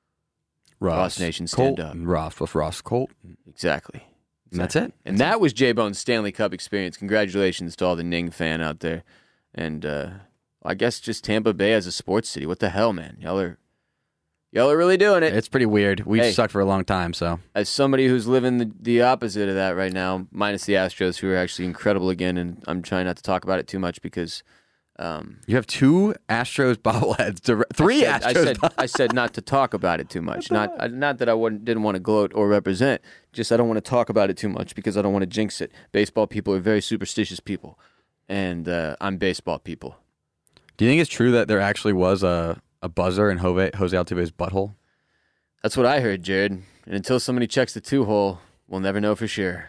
Ross Nation, stand Colton. Ross with Ross Colton. Exactly. And that's it. And that was J-Bone's Stanley Cup experience. Congratulations to all the Ning fan out there. And uh, I guess just Tampa Bay as a sports city. What the hell, man? Y'all are, y'all are really doing it. It's pretty weird. We've Hey. sucked for a long time, so. As somebody who's living the, the opposite of that right now, minus the Astros, who are actually incredible again, and I'm trying not to talk about it too much because um, You have two Astros bobbleheads. To, three I said, I Astros said I said not to talk about it too much. Not I- not that I wouldn't, didn't want to gloat or represent. Just I don't want to talk about it too much because I don't want to jinx it. Baseball people are very superstitious people, and uh, I'm baseball people. Do you think it's true that there actually was a, a buzzer in Jose, Jose Altuve's butthole? That's what I heard, Jared. And until somebody checks the two hole, we'll never know for sure.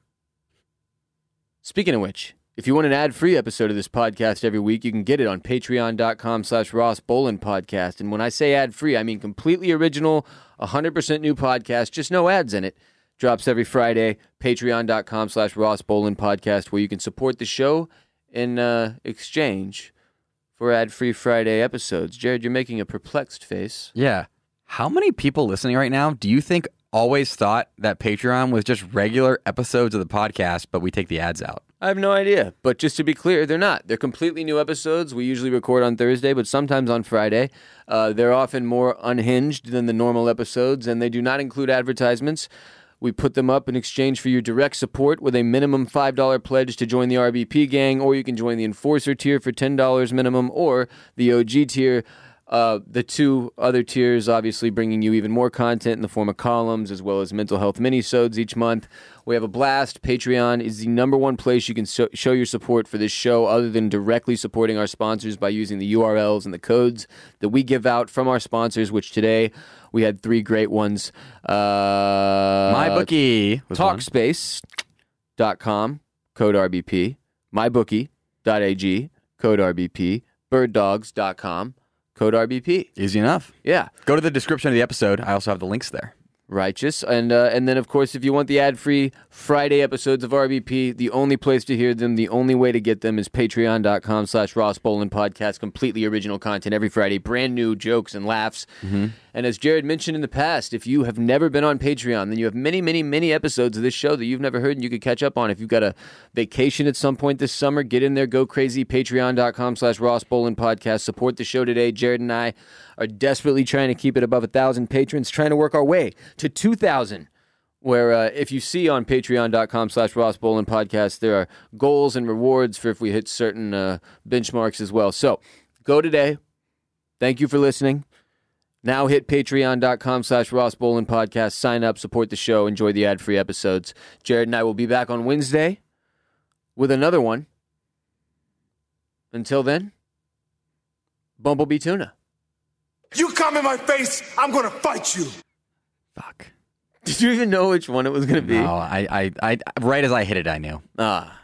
Speaking of which, if you want an ad-free episode of this podcast every week, you can get it on patreon.com slash Ross Bolin podcast. And when I say ad-free, I mean completely original, one hundred percent new podcast, just no ads in it. Drops every Friday, patreon.com slash Ross Bolin podcast, where you can support the show in uh, exchange for ad-free Friday episodes. Jared, you're making a perplexed face. Yeah. How many people listening right now do you think always thought that Patreon was just regular episodes of the podcast, but we take the ads out? I have no idea. But just to be clear, they're not. They're completely new episodes. We usually record on Thursday, but sometimes on Friday. Uh, they're often more unhinged than the normal episodes, and they do not include advertisements. We put them up in exchange for your direct support with a minimum five dollars pledge to join the R B P gang, or you can join the Enforcer tier for ten dollars minimum, or the O G tier. Uh, the two other tiers obviously bringing you even more content in the form of columns as well as mental health minisodes each month. We have a blast. Patreon is the number one place you can so- show your support for this show other than directly supporting our sponsors by using the U R Ls and the codes that we give out from our sponsors, which today we had three great ones. Uh, MyBookie was one. Talkspace dot com, code R B P. MyBookie dot A G, code R B P. Bird Dogs dot com. Code R B P. Easy enough. Yeah. Go to the description of the episode. I also have the links there. Righteous. And uh, and then, of course, if you want the ad-free Friday episodes of R B P, the only place to hear them, the only way to get them is patreon.com slash Ross Bolin Podcast. Completely original content every Friday. Brand new jokes and laughs. Mm-hmm. And as Jared mentioned in the past, if you have never been on Patreon, then you have many, many, many episodes of this show that you've never heard and you could catch up on. If you've got a vacation at some point this summer, get in there, go crazy. Patreon.com slash Ross Bolin Podcast. Support the show today. Jared and I are desperately trying to keep it above one thousand patrons, trying to work our way to two thousand, where uh, if you see on patreon.com slash Ross Bolin Podcast, there are goals and rewards for if we hit certain uh, benchmarks as well. So go today. Thank you for listening. Now hit patreon.com slash Ross Bolin Podcast. Sign up, support the show, enjoy the ad-free episodes. Jared and I will be back on Wednesday with another one. Until then, Bumblebee Tuna. You come in my face, I'm gonna fight you. Fuck. Did you even know which one it was going to be? No, I, I, I, right as I hit it, I knew. Ah.